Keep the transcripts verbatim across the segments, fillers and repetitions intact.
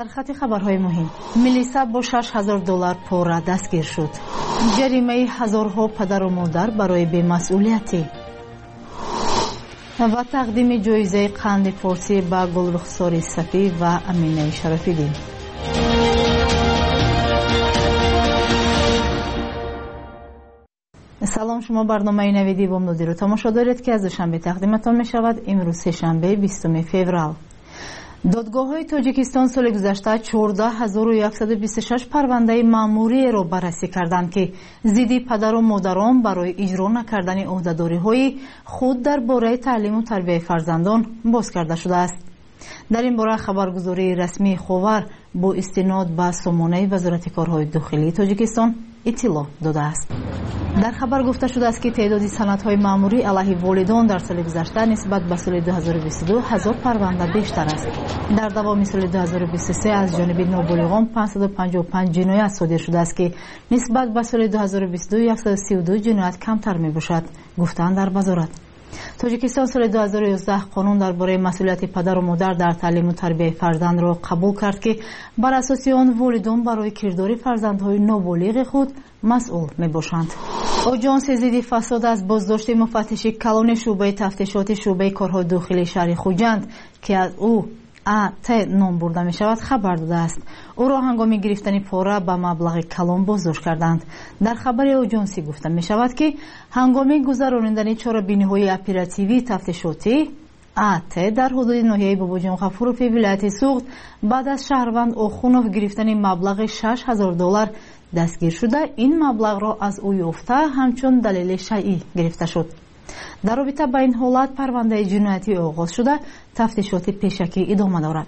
در خط خبرهای مهم، ملیسا با شش هزار دلار پورا دستگیر شد. جریمه هزارها پدر و مادر برای بی‌مسئولیتی و تقدیم جایزه قند فارسی به گلرخسار صفی و امینه شرفیدین. سلام، شما برنامه نویدی بامدادی رو تماشا دارید که از دوشنبه تقدیمتان می شود. امروز سه‌شنبه بیستم فوریه. دادگاه‌های تاجیکستان سال گذشته چهارده هزار و صد و بیست و شش پرونده مأموری را بررسی کردند که ضد پدر و مادران برای اجرا نکردن عهده‌داری‌های خود درباره تعلیم و تربیت فرزندان باز کرده شده است. در این باره خبرگزاری رسمی خاور با استناد به سامانه وزارت کارهای داخلی تاجیکستان اطلاع داده است. در خبر گفته شده است که تعداد سندهای مأموری علیه والدان در سال گذشته نسبت به سال دو هزار و بیست و دو هزار پرونده بیشتر است. در دوام سال دو هزار و بیست و سه از جانب نابالغان پانصد و پنجاه و پنج جنایت صادر شده است که نسبت به سال دو هزار و بیست و دو صد و سی و دو جنایت کمتر می باشد، گفتند در وزارت. تاجیکستان سال دو هزار و یازده قانون درباره مسئولیت پدر و مادر در تعلیم و تربیت فرزند را قبول کرد که بر اساس آن والدان برای کردار فرزندهای نابالغ خود مسئول می باشند. آژانس ضد فساد از بازداشت مفتش کلان شعبه تفتیشات شعبه کارهای داخلی شهر خوجند که از او ات نام برده می شود خبر داده است. او را هنگام گرفتن پاره به مبلغ کلان بازداشت کردند. در خبر آژانسی گفته می شود که هنگام گذراندن چاره‌بینی‌های اپراتیوی تفتیشاتی ات در حدود ناحیه باباجان غفوروف ولایت سوغد بعد از شهروند آخونوف گرفتن مبلغ شش هزار دلار دستگیر شده، این مبلغ را از او یافته همچون دلیل شیعی گرفته شد. در رابطه با این حالت پرونده جنایتی آغاز شده، تفتیشات پیشکی ادامه دارد.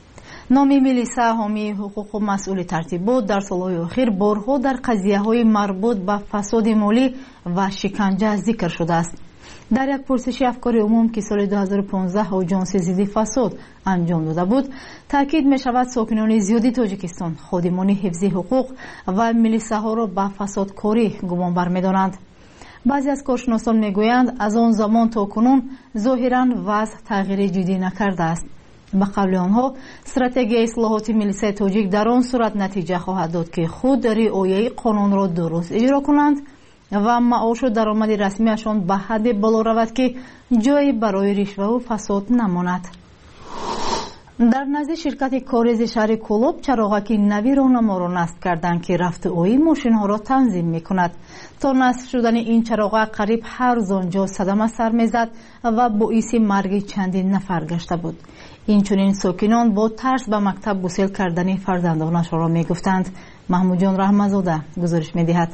نام ملیسا حامی حقوق و مسئول ترتیبات در سالهای اخیر بارها در قضیه‌های مربوط به فساد مالی و شکنجه ذکر شده است. در یک پرسش افکار عموم که سال دو هزار و پانزده آژانس ضد فساد انجام داده بود، تاکید می شود ساکنان زیادی تاجیکستان خادمان حفظ حقوق و ملیساها را به فسادکاری گمان برمی‌دارند. بعضی از کارشناسان میگویند از آن زمان تا کنون ظاهراً وضع تغییر جدی نکرده است. به قول آنها استراتژی اصلاحات ملیسای تاجیک در آن صورت نتیجه خواهد داد که خود رعایت قانون را درست اجرا کنند و معاش و درآمد رسمیشان به حد بالا رود که جایی برای رشوه و فساد نماند. در نزد شرکت کاریز شهر کولوب چراغک نوی راهنما را نصب کردند که رفت اوی ماشین ها را تنظیم می کند. تا نصب شدن این چراغک قریب هر زانجا صدمه سر می زد و باعث مرگ چندین نفر گشته بود. این چنین ساکنان با ترس به مکتب گسیل کردن فرزندانشان را می گفتند. محمود جان رحمت‌زاده گزارش می دهد.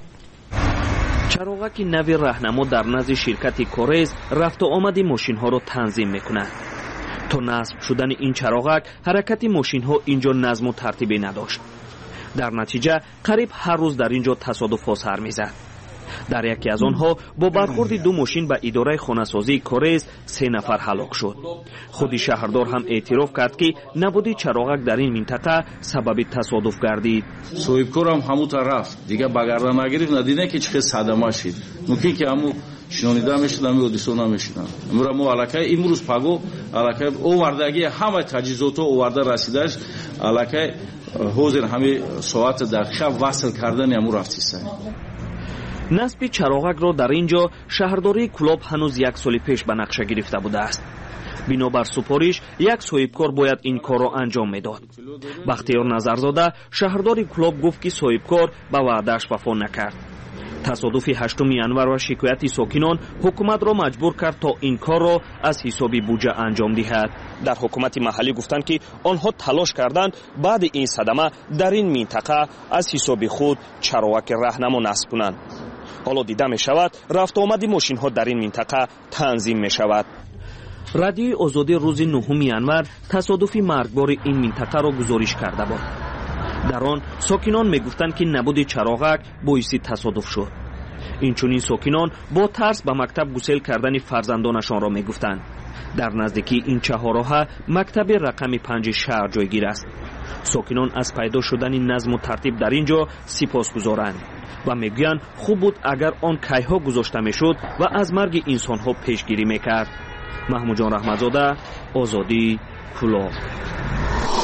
چراغک نوی راهنما در نزد شرکت کاریز رفت و آمد ماشین ها را تنظیم می کند. تا نصب شدن این چراغک حرکت ماشین ها اینجا نظم و ترتیبی نداشت. در نتیجه قریب هر روز در اینجا تصادف سر میزد. در یکی از آنها با برخورد دو ماشین به اداره خانه‌سازی کاریز سه نفر هلاک شد. خود شهردار هم اعتراف کرد که نبودی چراغک در این منطقه سبب تصادف گردید. صاحبکار هم همون طرف دیگه بگردن نگرفت، ندیدن که چه صدمه شد. ممکن که همون شنونیده میشد، همون اودیسون نمیشدن. امروز ما علاقه امروز پاگو علاقه اووردگی همه تجهیزات اوورده رسیدش علاقه حاضر همه ساعت در شب وصل کردن امروز رفتیسه. نصب چراغک را در اینجا شهرداری کلوب هنوز یک سال پیش به نقشه گرفته بوده است. بنابر سپارش یک صاحبکار باید این کار را انجام میداد. بختیار نظرزاده شهرداری کلوب گفت که صاحبکار به وعده‌اش وفا نکرد. تصادف هشتم ینور و شکایت ساکنان حکومت را مجبور کرد تا این کار را از حساب بودجه انجام دهد. در حکومت محلی گفتند که آنها تلاش کردند بعد این صدمه در این منطقه از حساب خود چراغک راهنما نصب کنند. حالا دیده می شود رفت آمد ماشین ها در این منطقه تنظیم می شود. رادیوی آزادی روز نهم ینور تصادف مرگبار این منطقه را گزارش کرده بود. در آن ساکنان می گفتند که نبود چراغک باعث تصادف شد. این چنین ساکنان با ترس به مکتب گسیل کردن فرزندانشان را می گفتند. در نزدیکی این چهارراه مکتب رقم پنج شهر جایگیر است. ساکنان از پیدا شدن نظم و ترتیب در اینجا سپاسگزارند و میگویند خوب بود اگر آن کیها گذاشته میشد و از مرگ انسان ها پیشگیری میکرد. محمود جان رحمت‌زاده، آزادی، کلوب.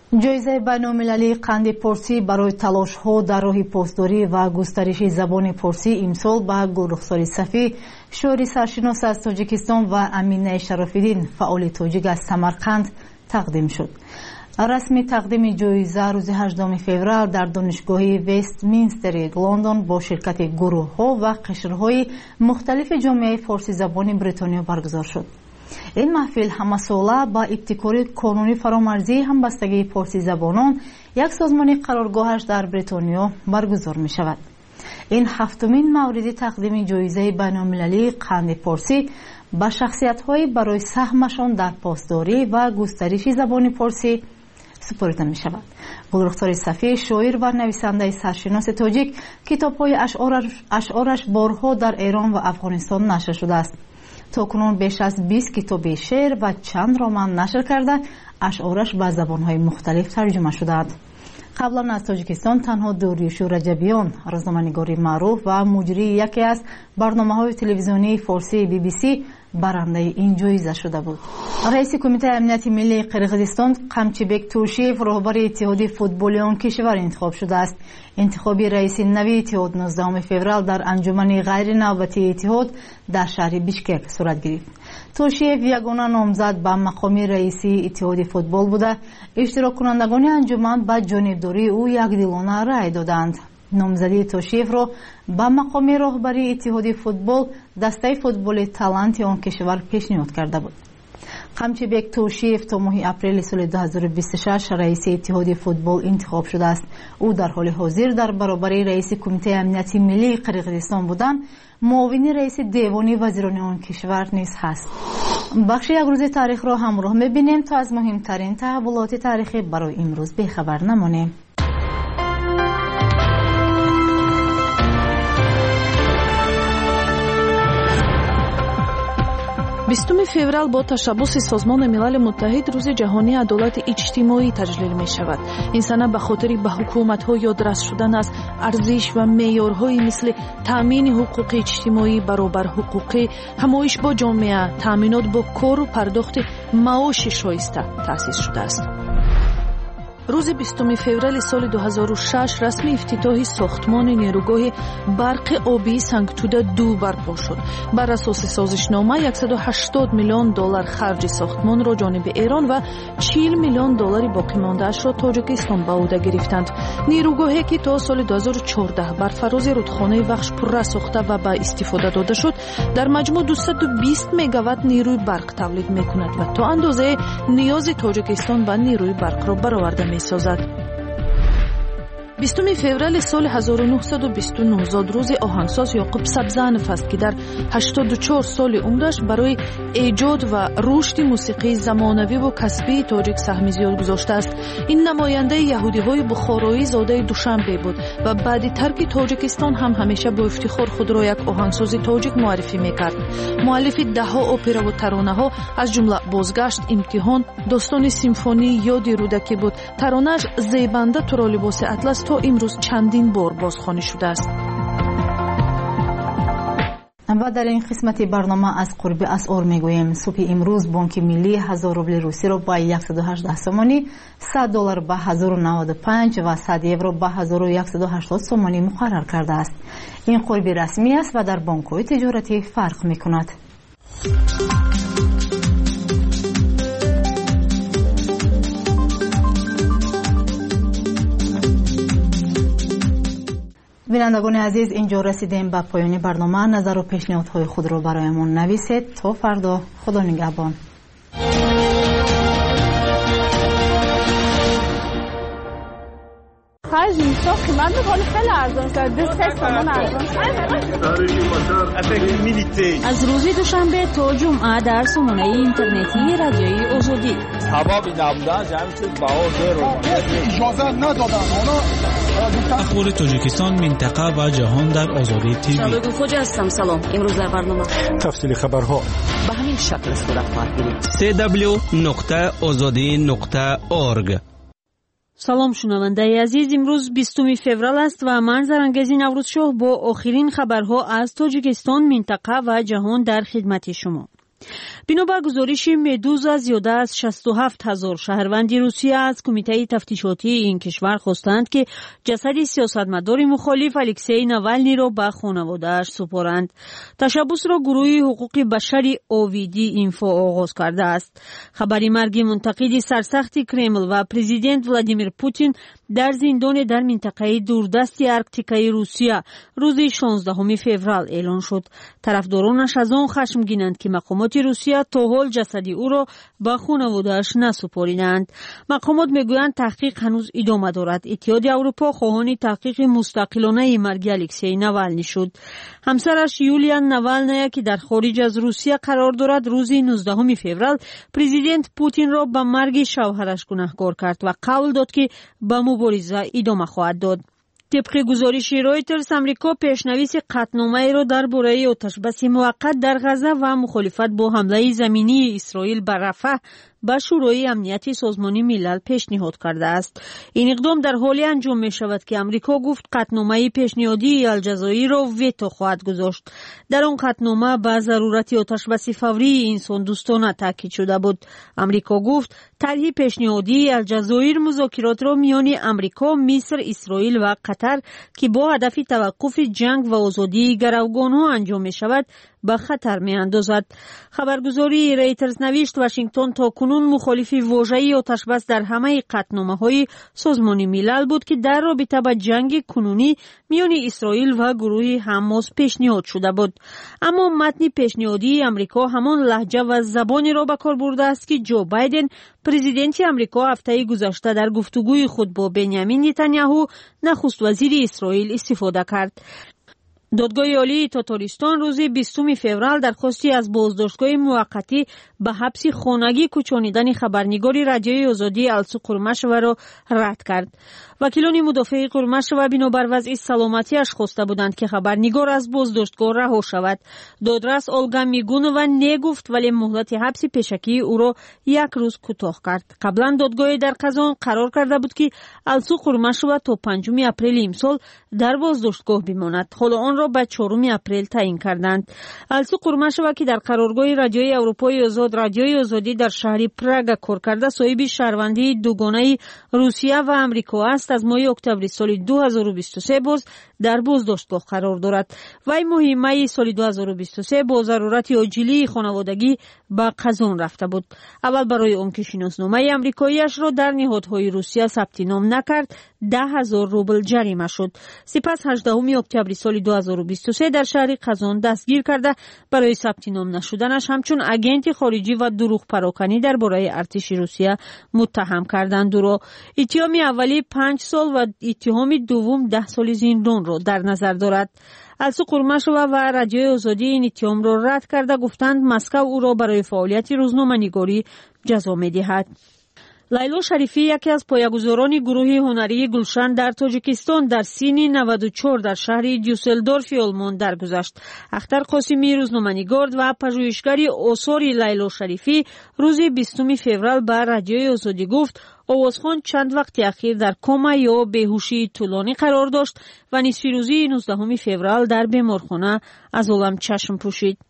جایزه بین‌المللی قند پارسی برای تلاش‌ها در راه پاسداری و گسترش زبان پارسی امسال به گلرخسار صفی، شاعر سرشناس از تاجیکستان و امینه شراف‌الدین، فعال تاجیک از سمرقند تقدیم شد. رسمی تقدیم جایزه روز هجدهم فوریه در دانشگاه وستمینستر لندن با شرکت گروه‌ها و قشرهای مختلف جامعه فارسی زبان بریتانیا برگزار شد. این محفل همساله با ابتکار کانونی فرامرزی همبستگی فارسی زبانان، یک سازمان قرارگاهش در بریتانیا برگزار می شود. این هفتمین مورد تقدیم جایزه بین‌المللی قند پارسی با شخصیت‌های برای سهمشان در پاسداری و گسترش زبان پارسی سپرده می شود. گلرخسار صفی، شاعر و نویسنده سرشناس تاجیک، کتاب‌های اشعارش, اشعارش بارها در ایران و افغانستان نشر شده است. تاکنون بیش از بیست کتاب شعر و چند رمان نشر کرده، اشعارش به زبان‌های مختلف ترجمه شده‌اند. قبلا از تاجیکستان تنها داریوش رجبیان، روزنامه‌نگار معروف و مجری یکی از برنامه‌های تلویزیونی فارسی بی بی سی، برنده این جایزه شده بود. رئیس کمیته امنیت ملی قرقیزستان قمچیبک تورشیف راهبر اتحاد فوتبال آن کشور انتخاب شده است. انتخاب رئیس نوی اتحاد نوزدهم فوریه در انجمن غیر نوبتی اتحاد در شهر بیشکک صورت گرفت. تورشیف یگانه نامزد به مقام رئیس اتحاد فوتبال بوده. اشتراک کنندگان انجمن به جانبداری او یکدلانه رأی دادند. نامزدی توشیف را به مقام راهبری اتحاد فوتبال دسته فوتبال تالنت آن کشور پیشنهاد کرده بود. قمچیبک توشیف تا ماه اپریل سال دو هزار و بیست و شش رئیس اتحاد فوتبال انتخاب شده است. او در حال حاضر در برابر رئیس کمیته امنیت ملی قرقیزستان بودن، معاون رئیس دیوان وزیران آن کشور نیز هست. بخش یک روز تاریخ را همراه می‌بینیم تا از مهمترین تحولات تاریخی برای امروز بخبر نمانیم. بیستم فеврал با تشبث سازمان ملل متحد روز جهانی عدالت اجتماعی تجلیل می شود. این سنه به خاطر به حکومت‌ها یادرس شدن از ارزش و معیارهای مثل تامین حقوق اجتماعی، برابر حقوقی، همایش با جامعه، تامینات با کار و پرداخت معاش شایسته تأسیس شده است. روز بیستم فوریه سال دو هزار و شش رسمی افتتاح ساختمان نیروگاه برق آبی سنگتوده دو برپا شد. بر اساس سازشنامه صد و هشتاد میلیون دلار خرج ساختمان را جانب ایران و چهل میلیون دلار باقی مانده‌اش را تاجیکستان به عهده گرفتند. نیروگاهی که تا سال دو هزار و چهارده بر فراز رودخانه بخش پرره ساخته و به استفاده داده شد، در مجموع دویست و بیست مگاوات نیروی برق تولید می‌کند و تا اندازه نیاز تاجیکستان به نیروی برق را برآورده می‌سازد. بیستم فوریه سال هزار و نهصد و بیست و نه زاد روز آهنگساز یعقوب سبزنف است که در هشتاد و چهار سال عمرش برای ایجاد و رشد موسیقی زمانوی و کسبی تاجیک سهم زیاد گذاشته است. این نماینده یهودی‌های بخارایی زاده دوشنبه بود و بعد ترک تاجیکستان هم همیشه با افتخار خود را یک آهنگساز تاجیک معرفی می‌کرد. مؤلف ده‌ها اپرا و ترانه‌ها از جمله بازگشت، امتحان، داستان سیمفونی، یاد رودکی بود. ترانه‌اش زیبنده تو را لباس اطلس تا امروز چندین بار بازخوانی شده است. و در این قسمت برنامه از قرب اسعار میگوییم. صبح امروز بانک ملی هزار روبل روسی را با صد و هجده سومانی، صد دلار با هزار و نود و پنج و صد یورو با هزار و صد و هشتاد سومانی مقرر کرده است. این قرب رسمی است و در بانک‌های تجارتی فرق میکند. بینندگان عزیز، اینجا رسیدیم به پایان برنامه. نظر و پیشنهادهای خود را برایمان نویسید. تا فردا، خدا نگهبان. خرج میشه قیمت حال خیلی ارزان شد. دو سه تومن ارزان شد. از روز دوشنبه تا جمعه در سامانه اینترنتی رادیوی آزادی ثوابی نبودن جمع شد بها زیرو اجازه ندادن. اخبار تاجیکستان، منطقه و جهان در آزادی تیوی. شبگو خوجه هستم. سلام. امروز در برنامه تفصیل خبرها به همین شکل صورت خواهد گرفت. سی دبلیو نقطه آزادی نقطه اورگ. سلام شنونده عزیز، امروز بیستم فوریه است و من زرنگزی نوروزشاه با آخرین خبرها از تاجیکستان، منطقه و جهان در خدمت شما. بنابر گزارش مدوزا زیاده از شصت و هفت هزار شهروندی روسیه از کمیته تفتیشاتی این کشور خواستند که جسد سیاستمدار مخالف الکسی ناوالنی را به خانواده‌اش سپارند. تشبث را گروه حقوق بشری اوویدی اینفو آغاز کرده است. خبری مرگ منتقد سرسخت کرمل و پرزیدنت ولادیمیر پوتین در زندان در منطقه دوردست ارکتیکای روسیه روز شانزدهم فوریه اعلان شد. طرفدارانش از آن خشمگینند که مقامات روسیه تا حال جسد او را به خانواده‌اش نسپاریدند. مقامات میگویند تحقیق هنوز ادامه دارد. اتحاد اروپا خواهان تحقیق مستقلانه مرگ الکسی ناوالنی شد. همسرش یولیا ناوالنایا که در خارج از روسیه قرار دارد روز نوزدهم فوریه پرزیدنت پوتین را به مرگ شوهرش گناهکار کرد و قول داد که به مبارزه ادامه خواهد داد. طبق گزارش رویترز امریکا پیشنویس قطعنامه را درباره آتشبس موقت در غزه و مخالفت با حمله زمینی اسرائیل بر رفح به شورای امنیت سازمان ملل پیشنهاد کرده است. این اقدام در حالی انجام می شود که امریکا گفت قطعنامه پیشنهادی الجزایر را ویتو خواهد گذاشت. در آن قطعنامه به ضرورت آتشبس فوری انسان دوستانه تاکید شده بود. امریکا گفت طرح پیشنهادی الجزایر مذاکرات را میان امریکا، مصر، اسرائیل و قطر که با هدف توقف جنگ و آزادی گروگانها انجام می شود به خطر می اندازد. خبرگزاری رویترز نوشت واشنگتن تا کنون مخالف واژه آتشبس در همه قطعنامه‌های سازمان ملل بود که در رابطه با جنگ کنونی میان اسرائیل و گروه حماس پیشنهاد شده بود. اما متن پیشنهادی امریکا همان لهجه و زبانی را به کار برده است که جو بایدن پرزیدنت امریکا هفته گذشته در گفتگوی خود با بنیامین نتانیاهو نخست وزیر اسرائیل استفاده کرد. دادگاه عالی تاتارستان روز بیستم فوریه درخواستی از بازداشتگاه موقتی به حبس خانگی کوچانیدن خبرنگار رادیوی آزادی السو قرمشوه را رد کرد. وکیلان مدافع قرمشوه بنابر وضع سلامتیش خواسته بودند که خبرنگار از بازداشتگاه رها شود. دادرس اولگا میگونووا نگفت ولی مهلت حبس پیشکی او را یک روز کوتاه کرد. قبلا دادگاه در قزان قرار کرده بود که السو قرمشوه تا پنجم اپریل امسال در بازداشتگاه بماند. حالا آن را به چهارم اپریل تعیین کردند. السو قرمشوه که در قرارگاه رادیوی اروپای آزاد رادیوی آزادی در شهر پراگ کار کرده صاحب شهروندی دوگانه روسیه و امریکا است. از ماه اکتبر سال دو هزار و بیست و سه باز در بازداشتگاه قرار دارد. وی مهمه سال دو هزار و بیست و سه با ضرورت عاجلی خانوادگی به قزان رفته بود. اول برای آن که شناسنامه امریکاییش را در نهادهای روسیه ثبت نام نکرد ده هزار روبل جریمه شد. سپس هجدهم اکتبر سال دو هزار و بیست و سه در شهر قزان دستگیر کرده برای ثبت نام نشدنش همچون اگنت خارجی و دروغ پراکنی درباره ارتش روسیه متهم کردند. او را اتهام اولی پنج سال و اتهام دوم ده سال زندان را در نظر دارد. السو قرمشوه و رادیوی آزادی این اتهام را رد کرده گفتند مسکو او را برای فعالیت روزنامه‌نگاری جزا می‌دهد. لیلا شریفی یکی از پایه‌گذاران گروه هنری گلشن در تاجیکستان در سین نود و چهار در شهر دیوسلدورف آلمان درگذشت. اختر قاسمی روزنامه‌نگار و پژوهشگر آثار لیلا شریفی روز بیستم فوریه به رادیوی آزادی گفت آوازخوان چند وقت اخیر در کما یا بیهوشی طولانی قرار داشت و نصف روزی نوزدهم فوریه در بیمارخانه از عالم چشم پوشید.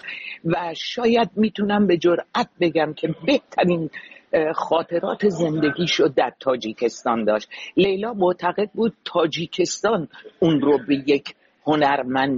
و شاید میتونم به جرئت بگم که بهترین خاطرات زندگیشو در تاجیکستان داشت. لیلا معتقد بود تاجیکستان اون رو به یک هنرمند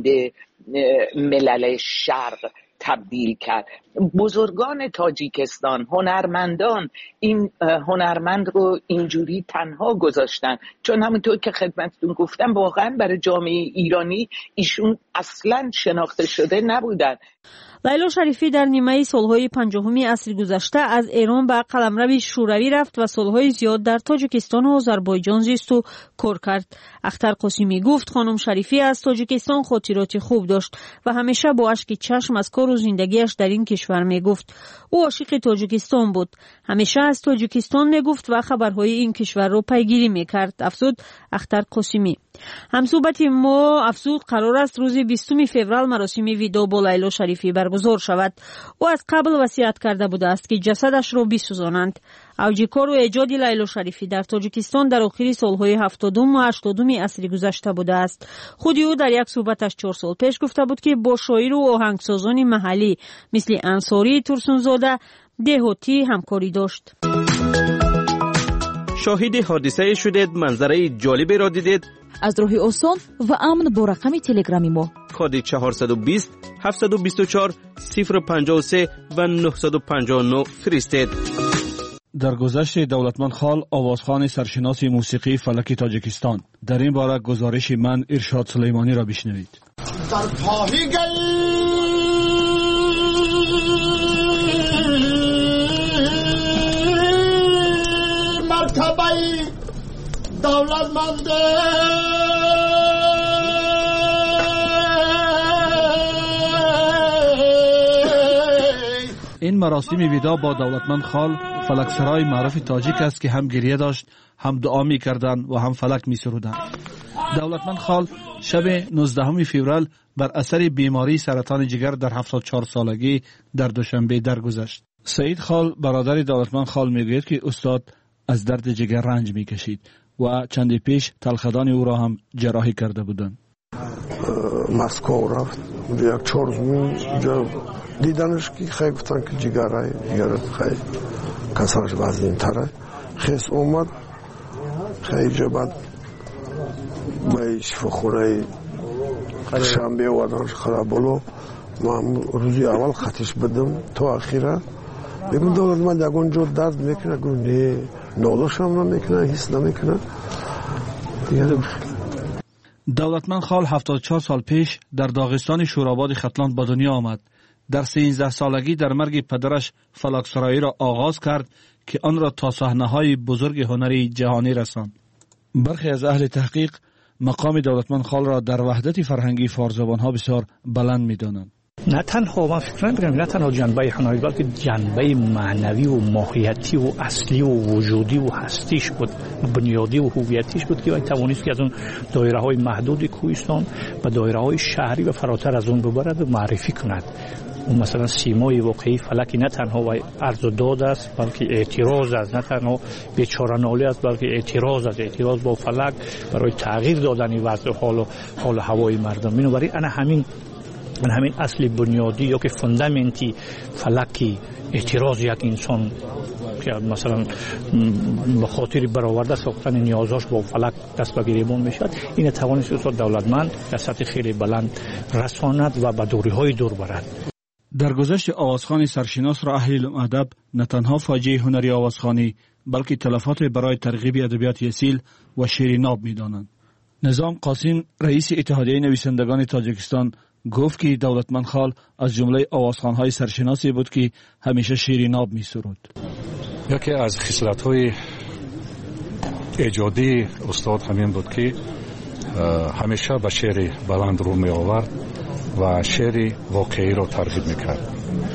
ملل شرق تبدیل کرد. بزرگان تاجیکستان، هنرمندان این هنرمند رو اینجوری تنها گذاشتن، چون همونطور که خدمتتون گفتم واقعا برای جامعه ایرانی ایشون اصلا شناخته شده نبودن. لیلا شریفی در نیمه سالهای پنجاهمی عصر گذشته از ایران به قلمرو شوروی رفت و سالهای زیاد در تاجیکستان و آذربایجان زیست و کار کرد. اختر قاسمی گفت خانم شریفی از تاجیکستان خاطرات خوب داشت و همیشه با اشک چشم از کار و زندگیش در این کشور می گفت. او عاشق تاجیکستان بود. همیشه از تاجیکستان می گفت و خبرهای این کشور را پیگیری می کرد. افزود اختر قاسمی. همصحبت ما افزود قرار است روز بیستم فوریه مراسم ویدا با لیلا شریفی برگزار شود. او از قبل وصیت کرده بوده است که جسدش را بسوزانند. اوج کار و ایجاد لیلا شریفی در تاجیکستان در آخر سالهای هفتادم و هشتادم عصر گذشته بوده است. خود او در یک صحبتش چهار سال پیش گفته بود که با شاعر و آهنگسازان محلی مثل انصاری ترسونزاده دهاتی همکاری داشت. شاهد حادثه شدید، منظره جالبی را دیدید؟ از راه آسان و امن با رقم تلگرامی ما کد چهارصد و بیست هفتصد و بیست و چهار صفر پنجاه و سه و نهصد و پنجاه و نه فرستید. در گذشت دولتمند خال آوازخوان سرشناس موسیقی فلک تاجیکستان. در این باره گزارش من ارشاد سلیمانی را بشنوید. در پاهی گل مرتبه دولتمند این مراسم ویدا با دولتمند خال فلکسرای معروف تاجیک است که هم گریه داشت، هم دعا می کردند و هم فلک می سرودند. دولتمند خال شب نوزدهم فوریه بر اثر بیماری سرطان جگر در هفتاد و چهار سالگی در دوشنبه درگذشت. سعید خال برادر دولتمند خال میگوید که استاد از درد جگر رنج میکشید و چندی پیش تلخدان او را هم جراحی کرده بودند. مسکو رفت اونجا یک چهار روز اونجا دیدنش که خیلی گفتن که جگرهای جگر خیلی کسانش وزنین تره خیس اومد خیلی جا بعد به شفاخونه شنبه وادانش خراب بلو ما روزی اول خطش بدم تا اخیره بگم دولت من یکون جو درد میکنه گو نه نالوش هم نمیکنه حس نمیکنه دیگه دولتمند خال هفتاد و چهار سال پیش در داغستان شوراباد ختلان به دنیا آمد. در سیزده سالگی در مرگ پدرش فلکسرایی را آغاز کرد که آن را تا صحنه‌های بزرگ هنری جهانی رساند. برخی از اهل تحقیق مقام دولتمند خال را در وحدت فرهنگی فارزبان‌ها بسیار بلند می‌دانند. نه تنها من فکر نمی‌کنم نه تنها جنبه هنری بلکه جنبه معنوی و ماهیتی و اصلی و وجودی و هستیش بود، بنیادی و هویتیش بود که توانست که از اون دایره‌های محدود کوهستان و دایره‌های شهری و فراتر از اون ببرد و معرفی کند. اون مثلا سیمای واقعی فلکی نه تنها عرض و داد است بلکه اعتراض است، نه تنها بیچاره ناله است بلکه اعتراض است، اعتراض با فلک برای تغییر دادن وضع حال و حال هوای مردم. بنابراین انا همین من همین اصل بنیادی یا که فوندامنتی فلکی اعتراض یک انسان که مثلا به خاطر برآورده ساختن نیازاش با فلک دست به گریبان میشد، این توانست استاد دولتمند در سطح خیلی بلند رساند و به دوری‌های دور برد. در گذشت آوازخوان سرشناس را اهل ادب نه تنها فاجعه هنری آوازخوانی بلکه تلفات برای ترغیب ادبیات اصیل و شعر ناب می‌دانند. نظام قاسم رئیس اتحادیه نویسندگان تاجیکستان گفت که دولتمند خال از جمله آوازخوان‌های سرشناسی بود که همیشه شعر ناب می‌سرود. یکی از خصلت‌های ایجادی استاد همین بود که همیشه به شعر بلند رو می‌آورد و شعر واقعی را ترغیب می‌کرد.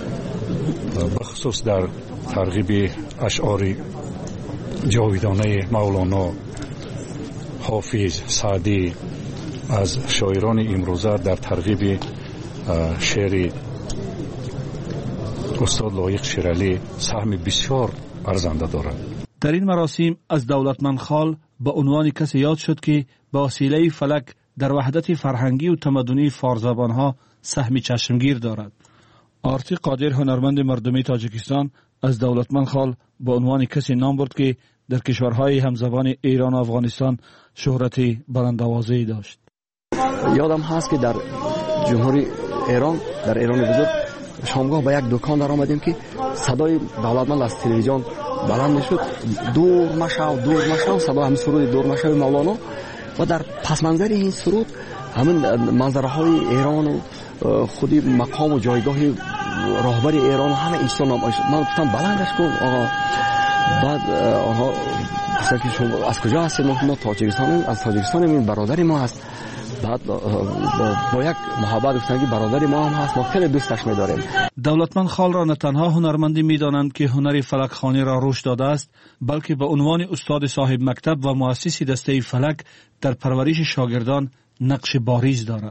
بخصوص در ترغیب اشعار جاویدانه مولانا، حافظ، سعدی از شاعران امروزه در ترغیب شعر استاد لایق شیرعلی سهم بسیار ارزنده دارد. در این مراسم از دولتمند خال به عنوان کسی یاد شد که به وسیله فلک در وحدت فرهنگی و تمدنی فارزبانها سهم چشمگیر دارد. آرتی قادر هنرمند مردمی تاجیکستان از دولتمند خال به عنوان کسی نام برد که در کشورهای همزبان ایران و افغانستان شهرت بلندآوازی داشت. یادم هست که در جمهوری ایران در ایران بزرگ شامگاه به یک دکان در آمدیم که صدای دولتمند از تلویزیون بلند میشد، دور مشو دور مشو، صدا هم سرود دور مشو مولانا و در پس منظر این سرود همین منظره های ایران و خودی مقام و جایگاه راهبر ایران و همه ایستان نام آشد. من گفتم بلندش کن آقا. بعد آقا که شما از کجا هستید؟ ما تاجیکستان از تاجیکستان این برادر ما هست. بعد با, با یک محبت گفتن که برادر ما هم هست، ما خیلی دوستش می‌داریم. دولتمند خال را نه تنها هنرمندی می‌دانند که هنر فلکخوانی را رشد داده است، بلکه به عنوان استاد صاحب مکتب و مؤسس دسته فلک در پرورش شاگردان نقش بارز دارد.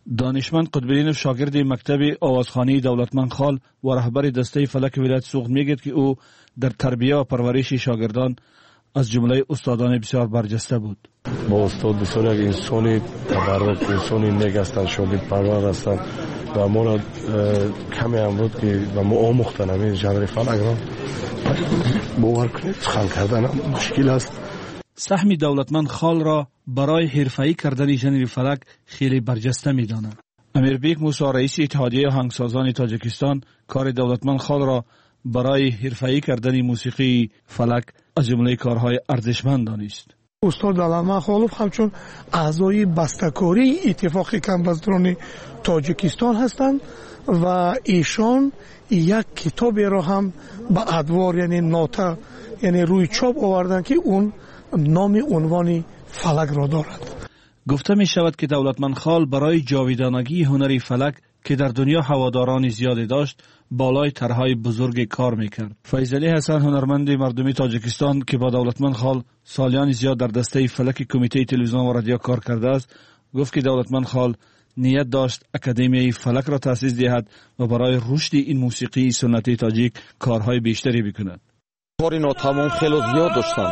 دانشمند قطب‌الدینов شاگرد مکتب آوازخوانی دولتمند خال و رهبر دسته فلک ولایت سوخت میگه که او در تربیت و پرورش شاگردان از جمله استادان بسیار برجسته بود. با استاد بسیار یک انسانی تبرک، انسانی نیک هستند، شاگرد پرور هستند و ما را کمی هم بود که و ما آموختن همین ژانر فلک را باور کنید سخن کردن مشکل است. سهم دولتمند خال را برای حرفه‌ای کردن ژانر فلک خیلی برجسته می‌دانند. امیربیک موسی رئیس اتحادیه آهنگسازان تاجیکستان کار دولتمند خال را برای حرفه‌ای کردن موسیقی فلک از جمله کارهای ارزشمند دانست. استاد دولتمند خالوف همچون اعضای بسته‌کاری اتفاق کمبزدران تاجیکستان هستند و ایشان یک کتابی را هم به ادوار یعنی نوتا یعنی روی چاپ آوردن که اون نام عنوان فلک را دارد. گفته می شود که دولتمند خال برای جاویدانگی هنری فلک که در دنیا هواداران زیادی داشت بالای طرحهای بزرگ کار میکرد. فیضعلی حسن هنرمند مردمی تاجیکستان که با دولتمند خال سالیان زیاد در دسته فلک کمیته تلویزیون و رادیو کار کرده است، گفت که دولتمند خال نیت داشت اکادمی فلک را تأسیس دهد و برای رشد این موسیقی سنتی تاجیک کارهای بیشتری بکند. کاری ناتمام خیلی زیاد داشتند.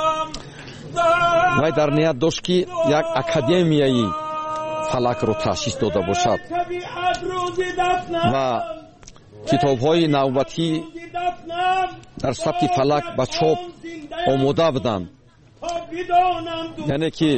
وای در نیت داشت که یک اکادمیایی فلک رو تأسیس داده باشد و کتاب‌های نوبتی در سبک فلک به چاپ آماده بودند. یعنی که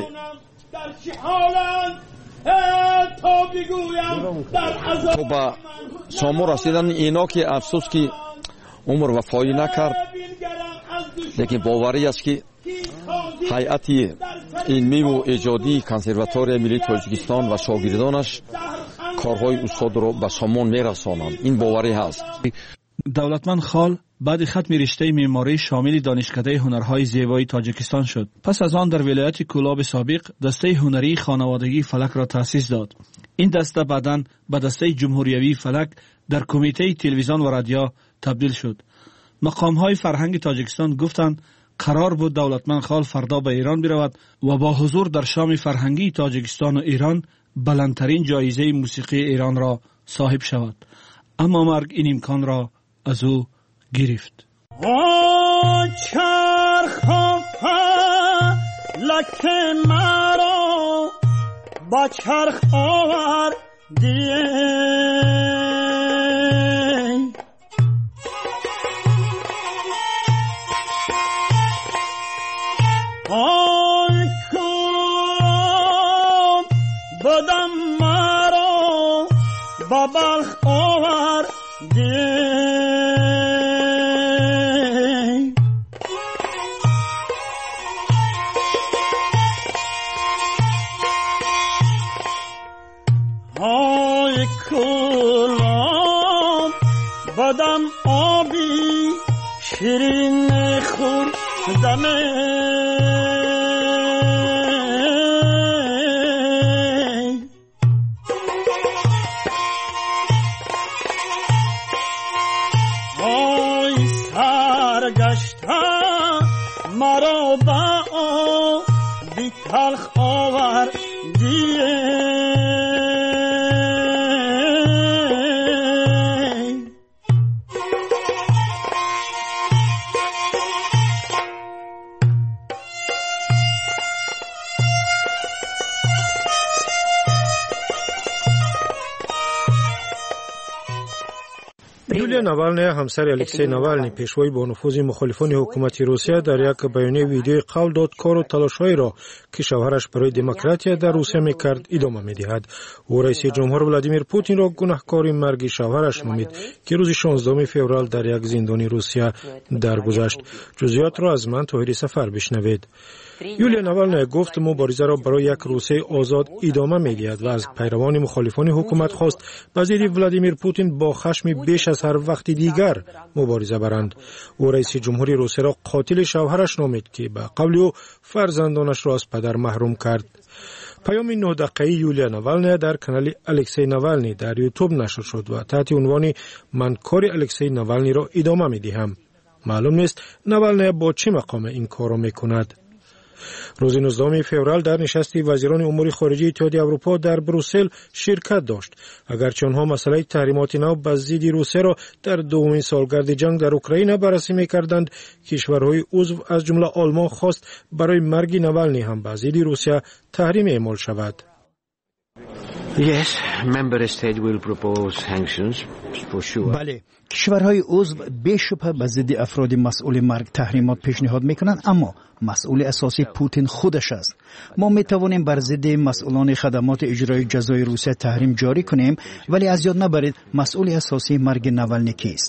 تو به سامو رسیدن اینا که افسوس که عمر وفایی نکرد، لیکن باوری است که هیئت علمی و ایجادی کنسرواتوری ملی تاجیکستان و شاگردانش کارهای استاد را به سامان میرسانند. این باوری هست. دولتمند خال بعد ختم رشته معماری شامل دانشکده هنرهای زیبایی تاجیکستان شد. پس از آن در ولایت کولاب سابق دسته هنری خانوادگی فلک را تأسیس داد. این دسته بعداً به دسته جمهوریوی فلک در کمیته تلویزیون و رادیو تبدیل شد. مقامهای فرهنگ تاجیکستان گفتند قرار بود دولتمند خال فردا به ایران برود و با حضور در شام فرهنگی تاجیکستان و ایران بلندترین جایزه موسیقی ایران را صاحب شود، اما مرگ این امکان را از او گرفت. چرخ فلک مرا با چرخ آوردی، آی کن بدم مرا با بلخ آوردی، آی کلام بدم آبی شیرین خوردمه، مرا با آبی تلخ آوردیه، یولیا ناوالنی همسر الکسی ناوالنی پیشوای با نفوذ مخالفان حکومت روسیه در یک بیانیه ویدیویی قول داد کار و تلاش‌هایی را که شوهرش برای دموکراسی در روسیه می‌کرد ادامه می‌دهد. او رئیس جمهور ولادیمیر پوتین را گناهکار مرگ شوهرش نامید که روز شانزدهم فوریه در یک زندان روسیه درگذشت. جزئیات را از من طاهری سفر بشنوید. یولیا ناوالنی گفت مبارزه را برای یک روسیه آزاد ادامه می‌دهد و از پیروان مخالفان حکومت خواست به ضد ولادیمیر پوتین با خشم بیش از هر وقت دیگر مبارزه برند. او رئیس جمهوری روسیه را قاتل شوهرش نامید که به قول او فرزندانش را از پدر محروم کرد. پیام نه دقیقه‌ای یولیا ناوالنی در کانال الکسی ناوالنی در یوتیوب نشر شد و تحت عنوان من کار الکسی ناوالنی را ادامه می‌دهم. معلوم نیست ناوالنی با چه مقام این کار را می‌کند. روز نوزدهم فوریه در نشست وزیران امور خارجه اتحادیه اروپا در بروسل شرکت داشت. اگرچه آنها مسئله تحریمات نو بر ضد روسیه را در دومین سالگرد جنگ در اوکراین بررسی می‌کردند، کشورهای عضو از جمله آلمان خواست برای مرگ نوالنی هم بر ضد روسیه تحریم اعمال شود. Yes, member state will propose sanctions for sure. بله، کشورهای عضو بی‌شبهه به ضد افراد مسئول مرگ تحریمات پیشنهاد میکنند، اما مسئول اساسی پوتین خودش است. ما میتوانیم بر ضد مسئولان خدمات اجرایی جزای روسیه تحریم جاری کنیم، ولی از یاد نبرید مسئول اساسی مرگ نوالنی کیست.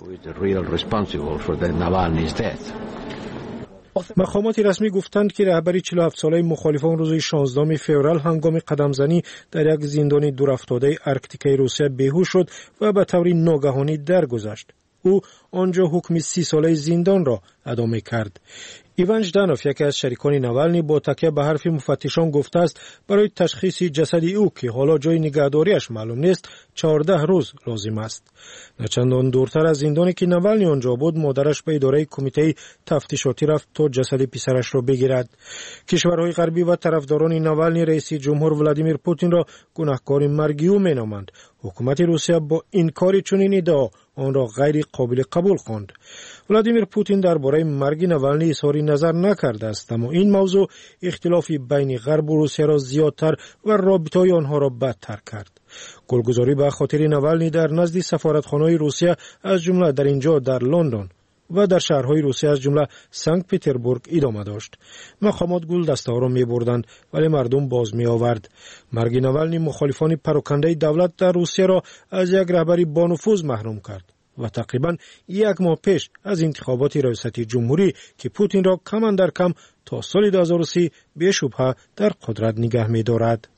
مقامات رسمی گفتند که رهبری چهل و هفت ساله مخالفان روز شانزدهم فوریه هنگام قدمزنی در یک زندان دورافتاده ارکتیکای روسیه بیهوش شد و به طور ناگهانی درگذشت. او آنجا حکم سی ساله زندان را ادامه کرد. ایوان ژدانوف، یکی از شریکان نوالنی، با تکیه به حرف مفتشان گفته است برای تشخیص جسد او که حالا جای نگهداریش معلوم نیست چهارده روز لازم است. نچندان دورتر از زندانی که نوالنی آنجا بود، مادرش به اداره کمیته تفتیشاتی رفت تا جسد پسرش را بگیرد. کشورهای غربی و طرفداران نوالنی رئیس جمهور ولادیمیر پوتین را گناهکار مرگیو مینامند. حکومت روسیه با این کار چنین ادعا آن را غیر قابل قبول خواند. ولادیمیر پوتین درباره مرگ نوالنی اظهار نظر نکرده است، اما این موضوع اختلافی بین غرب و روسیه را زیادتر و رابطه‌های آنها را بدتر کرد. گلگزاری به خاطر نوالنی در نزد سفارتخانه‌های روسیه از جمله در اینجا در لندن و در شهرهای روسیه از جمله سنت پترزبورگ ادامه داشت. مقامات گل دسته‌ها را می‌بردند ولی مردم باز می‌آورد. مرگ نوالنی مخالفان پراکنده دولت در روسیه را از یک رهبری با نفوذ محروم کرد و تقریباً یک ماه پیش از انتخابات ریاست جمهوری که پوتین را کم اندر کم تا سال دو هزار و سی بی‌شبهه در قدرت نگه می‌دارد.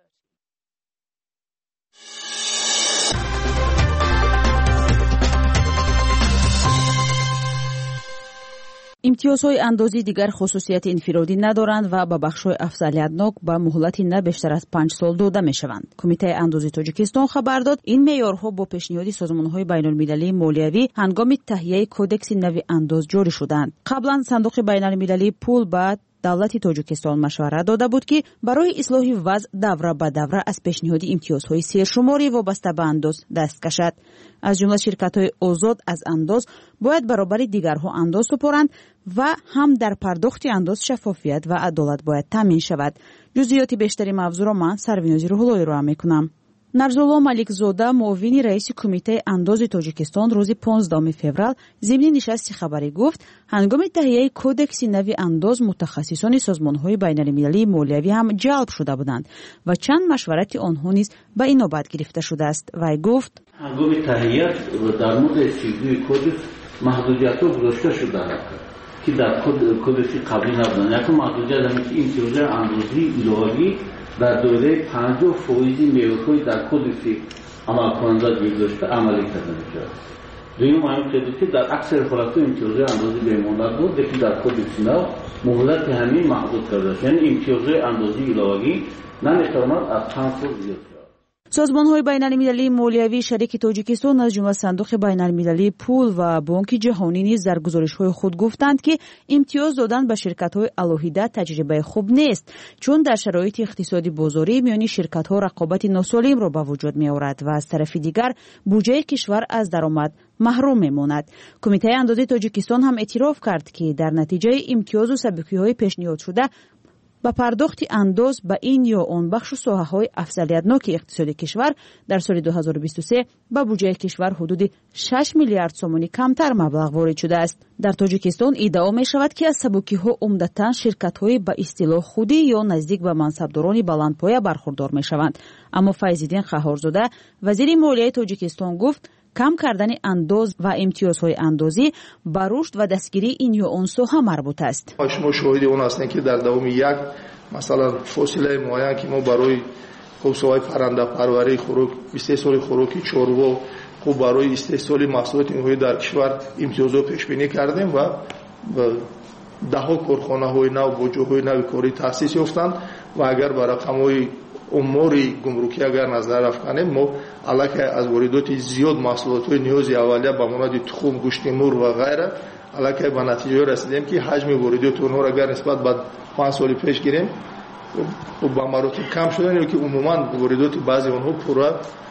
امتیازهای اندازی دیگر خصوصیت انفرادی ندارند و با بخش‌های افضلیت‌ناک با مهلتی نه بیشتر از پنج سال داده می‌شوند. کمیته اندازی تاجیکستان خبر داد این معیارها با پیشنهاد سازمان‌های بین‌المللی مالیوی هنگام تهیه کدکس نوی انداز جاری شدند. قبلا صندوق بین‌المللی پول با دولت تاجیکستان مشورت داده بود که برای اصلاح وضع دوره به دوره از پیشنهاد امتیازهای سرشماری وابسته به انداز دست کشد. از جمله شرکت‌های آزاد از انداز باید برابر دیگرها انداز سپارند و هم در پرداخت انداز شفافیت و عدالت باید تامین شود. جزئیات بیشتری موضوع را من سروینازی روح‌اللهی را می‌کنم. نرزالله ملکزاده، معاون رئیس کمیته انداز تاجیکستان، روز پانزدهم فوریه ضمن نشست خبری گفت هنگام تهیه کدکس نوی انداز متخصصان سازمان‌های بین‌المللی مالیوی هم جلب شده بودند و چند مشورت آنها نیز به این نوبت گرفته شده است. وی گفت هنگام تهیه در مورد استفاده کدکس محدودیت‌ها گذاشته شده است که در کدکس قبلی نبودند. یک محدودیت است که امتیاز اندازی الهی در دوره پنجاه فیصد میوه‌های در کدکس عمل کننده گذاشته عملی کرده می‌شود. دویم مهم که در اکثر حالت‌ها امتیاز اندازی بماند بود، لیکن در کدکس نو مهلت همین محدود کرده است. یعنی امتیاز اندازی الهی نمی‌تواند از پنج سال زیاد شود. سازمان‌های بین‌المللی مالیوی شریک تاجیکستان از جمله صندوق بین‌المللی پول و بانک جهانی نیز در گزارش‌های خود گفتند که امتیاز دادن به شرکت‌های الهیده تجربه خوب نیست، چون در شرایط اقتصادی بازاری میان شرکت‌ها رقابت ناسالم را به وجود می‌آورد و از طرف دیگر بودجه کشور از درآمد محروم می‌ماند. کمیته اندازه تاجیکستان هم اعتراف کرد که در نتیجه امتیاز و سبکی‌های پیشنهاد شده با پرداخت انداز به این یا آن بخش و ساحه‌های افضلیت‌ناک اقتصادی کشور در سال دو هزار و بیست و سه به بودجه کشور حدود شش میلیارد سومانی کمتر مبلغ وارد شده است. در تاجیکستان ادعا می‌شود که از سبکی‌ها عمدتاً شرکت‌های به اصطلاح خودی یا نزدیک به منصبداران بلندپایه برخوردار می‌شوند. اما فیض‌الدین قهارزاده، وزیر مالیه تاجیکستان، گفت کم کردن انداز و امتیازهای اندازی به رشد و دستگیری این یا آن ساحه مربوط است. شما شاهد اون هستین که در دوام یک مثلا فاصله معین که ما برای حوزه‌های پرنده پروری خوراک استحصال خوراکی چاروا خب برای استحصال محصولات نهایی در کشور امتیازات پیش بینی کردیم و دهها کارخانه‌های نو با جاهای نو کاری تأسیس یافتند و اگر به رقم‌های اموری گمرکی اگر نظر افکنیم ما علاوه از واردات زیاد محصولات های نیازی اولیه به مانند تخم، گوشت مرغ و غیره аллакай ба натиҷаҳое расидем ки ҳаҷми вориди тӯрнҳоро агар нисбат ба панҷ соли пеш гирем ба маротиб кам шудан ё ки умуман воридоти баъзи онҳо пурра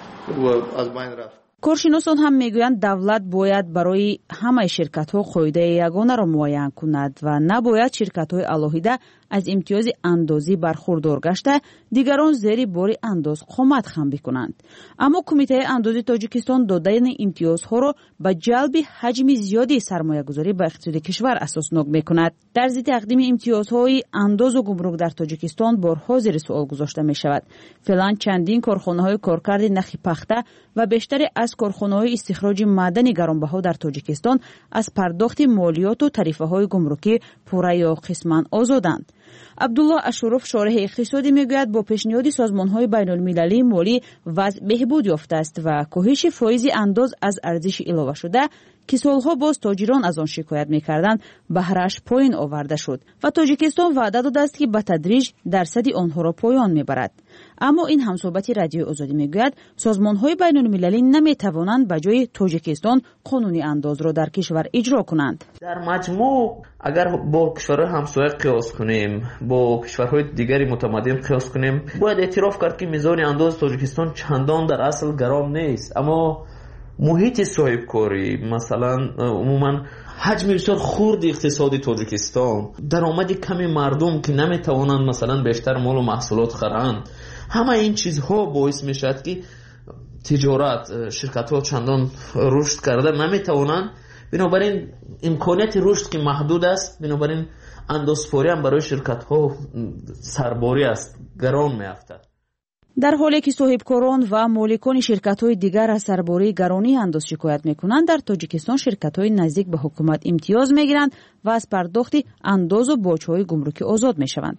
аз байн рафт. коршиносон ҳам мегӯянд давлат бояд барои ҳамаи ширкатҳо қоидаи ягонаро муайян кунад ва набояд ширкатҳои алоҳида аз имтиёзи андозӣ бархурдор гашта дигарон зери бори андоз қомат хам бикунанд. аммо кумитаи андози тоҷикистон додани имтиёзҳоро ба ҷалби ҳаҷми зиёди сармоягузорӣ ба иқтисоди кишвар асоснок мекунад. дар зидди тақдими имтиёзҳои андозу гумрук дар тоҷикистон борҳо зери суол гузошта мешавад. феълан чандин корхонаҳои коркарди нахи пахта ва бештаре аз корхонаҳои истихроҷи маъдани гаронбаҳо дар тоҷикистон аз пардохти молиёту тарифаҳои гумрукӣ пурра ё қисман озоданд. абдулло ашуров шорҳи иқтисодӣ мегӯяд бо пешниҳоди созмонҳои байнулмилалии молӣ вазъ беҳбуд ёфтааст ва коҳиши фоизи андоз аз арзиши иловашуда ки солҳо боз тоҷирон аз он шикоят мекарданд баҳрааш поин оварда шуд ва тоҷикистон ваъда додааст ки ба тадриҷ дарсади онҳоро поён мебарад. аммо ин ҳамсоҳбати радиои озодӣ мегӯяд созмонҳои байнулмилалӣ наметавонанд ба ҷои тоҷикистон қонуни андозро дар кишвар иҷро кунанд. дар маҷмӯъ агар бо кишварҳои ҳамсоя қиёс кунем, бо кишварҳои дигари мутамаддин қиёс кунем, бояд эътироф кард ки мизони андози тоҷикистон чандон дар асл гарон нест. аммо муҳити соҳибкорӣ, масалан умуман ҳаҷми бисёр хурди иқтисоди тоҷикистон, даромади ками мардум ки наметавонанд масалан бештар молу маҳсулот харанд, ҳама ин чизҳо боис мешавад ки тиҷорат, ширкатҳо чандон рушд карда наметавонанд. бинобар ин имконияти рушд ки маҳдуд аст, бинобар ин андозфориам барои ширкатҳо сарборӣ аст, гарон меафтад. дар ҳоле ки соҳибкорон ва моликони ширкатҳои дигар аз сарбории гаронии андоз шикоят мекунанд, дар тоҷикистон ширкатҳои наздик ба ҳукумат имтиёз мегиранд ва аз пардохти андозу боҷҳои гумрукӣ озод мешаванд.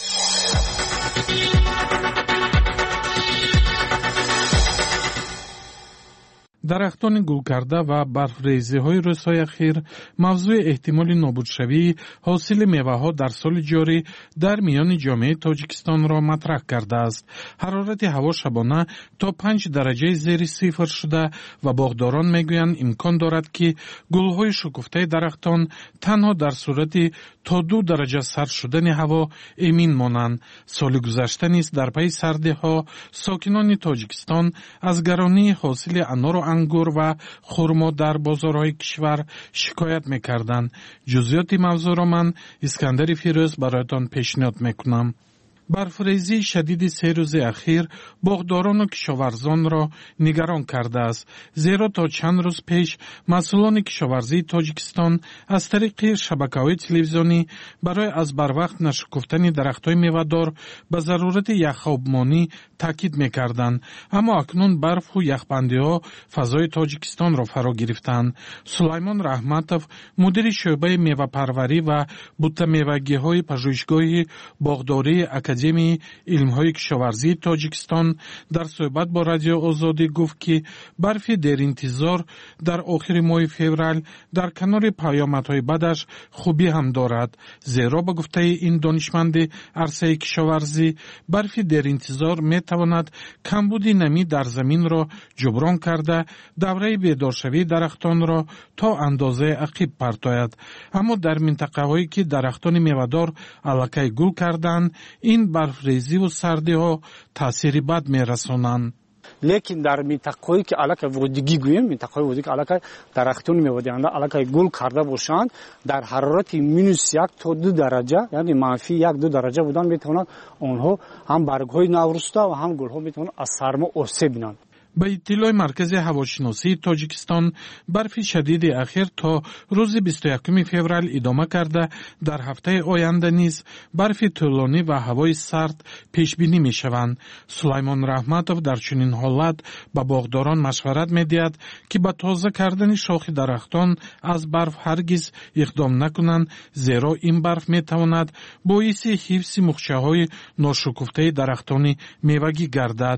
дарахтони гулкарда ва барфрезиҳои рӯзҳои ахир мавзӯи эҳтимоли нобудшавии ҳосили меваҳо дар соли ҷорӣ дар миёни ҷомеаи тоҷикистонро матраҳ кардааст. ҳарорати ҳаво шабона то панҷ дараҷаи зери сифр шуда ва боғдорон мегӯянд имкон дорад ки гулҳои шукуфтаи дарахтон танҳо дар сурати то ду дараҷа сард шудани ҳаво эмин монанд. соли гузашта низ дар пайи сардиҳо сокинони тоҷикистон аз гаронии ҳосили анору ангур ва хурмо дар бозорҳои кишвар шикоят мекарданд. ҷузъиёти мавзӯъро ман Искандари Фирӯз бароятон пешниҳод мекунам. барфрезии шадиди се рӯзи ахир боғдорону кишоварзонро нигарон кардааст, зеро то чанд рӯз пеш масъулони кишоварзии тоҷикистон аз тариқи шабакаҳои телевизионӣ барои аз барвақт нашукуфтани дарахтҳои мевадор ба зарурати яхобмонӣ таъкид мекарданд. аммо акнун барфу яхбандиҳо фазои тоҷикистонро фаро гирифтанд. Сулаймон Раҳматов, мудири шӯъбаи мевапарварӣ ва буттамевагиҳои пажӯҳишгоҳи боғдории академияи илмҳои кишоварзии тоҷикистон дар суҳбат бо радио озодӣ гуфт ки барфи деринтизор дар охири моҳи феврал дар канори паёмадҳои бадаш хубӣ ҳам дорад. зеро ба гуфтаи ин донишманди арсаи кишоварзӣ барфи деринтизор метавонад камбуди намӣ дар заминро ҷуброн карда давраи бедоршавии дарахтонро то андозае ақиб партояд. аммо дар минтақаҳое ки дарахтони мевадор аллакай гул карданд, ин барфрезиву сардиҳо таъсири бад мерасонанд. лекин дар минтақаҳое ки аллакай водигӣ гӯем, минтақаҳои водигӣ ки аллакай дарахтони меводианда аллакай гул карда бошанд, дар ҳарорати минус як то ду дараҷа, яъне манфи як ду дараҷа будан метавонанд онҳо ҳам баргҳои навруста ва ҳам гулҳо метавонанд аз сармо осеб бинанд. ба иттилои маркази ҳавошиносии тоҷикистон, барфи шадиди ахир то рӯзи бисту якуми феврал идома карда дар ҳафтаи оянда низ барфи тӯлонӣ ва ҳавои сард пешбинӣ мешаванд. Сулаймон Раҳматов дар чунин ҳолат ба боғдорон машварат медиҳад ки ба тоза кардани шохи дарахтон аз барф ҳаргиз иқдом накунанд, зеро ин барф метавонад боиси ҳифзи мухчаҳои ношукуфтаи дарахтони мевагӣ гардад.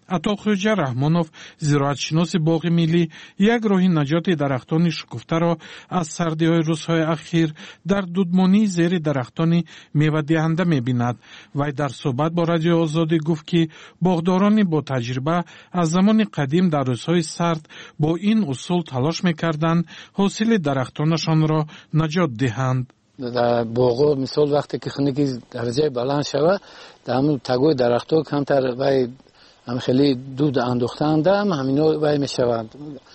عطاخوجا رحمانов زراعتشناس باغ ملی یک راه نجات درختان شکفته را از سردی‌های روزهای اخیر در دودمانی زیر درختان میوه دهنده می‌بیند. وی در صحبت با رادیو آزادی گفت که باغداران با تجربه از زمان قدیم در روزهای سرد با این اصول تلاش می‌کردند حاصل درختانشان را نجات دهند. در باغ مثال وقتی که خنکی درجه بلند شود در همون تگوی درخت‌ها کمتر وی هم خیلی دود اندوختند هم همینا وی میشوند.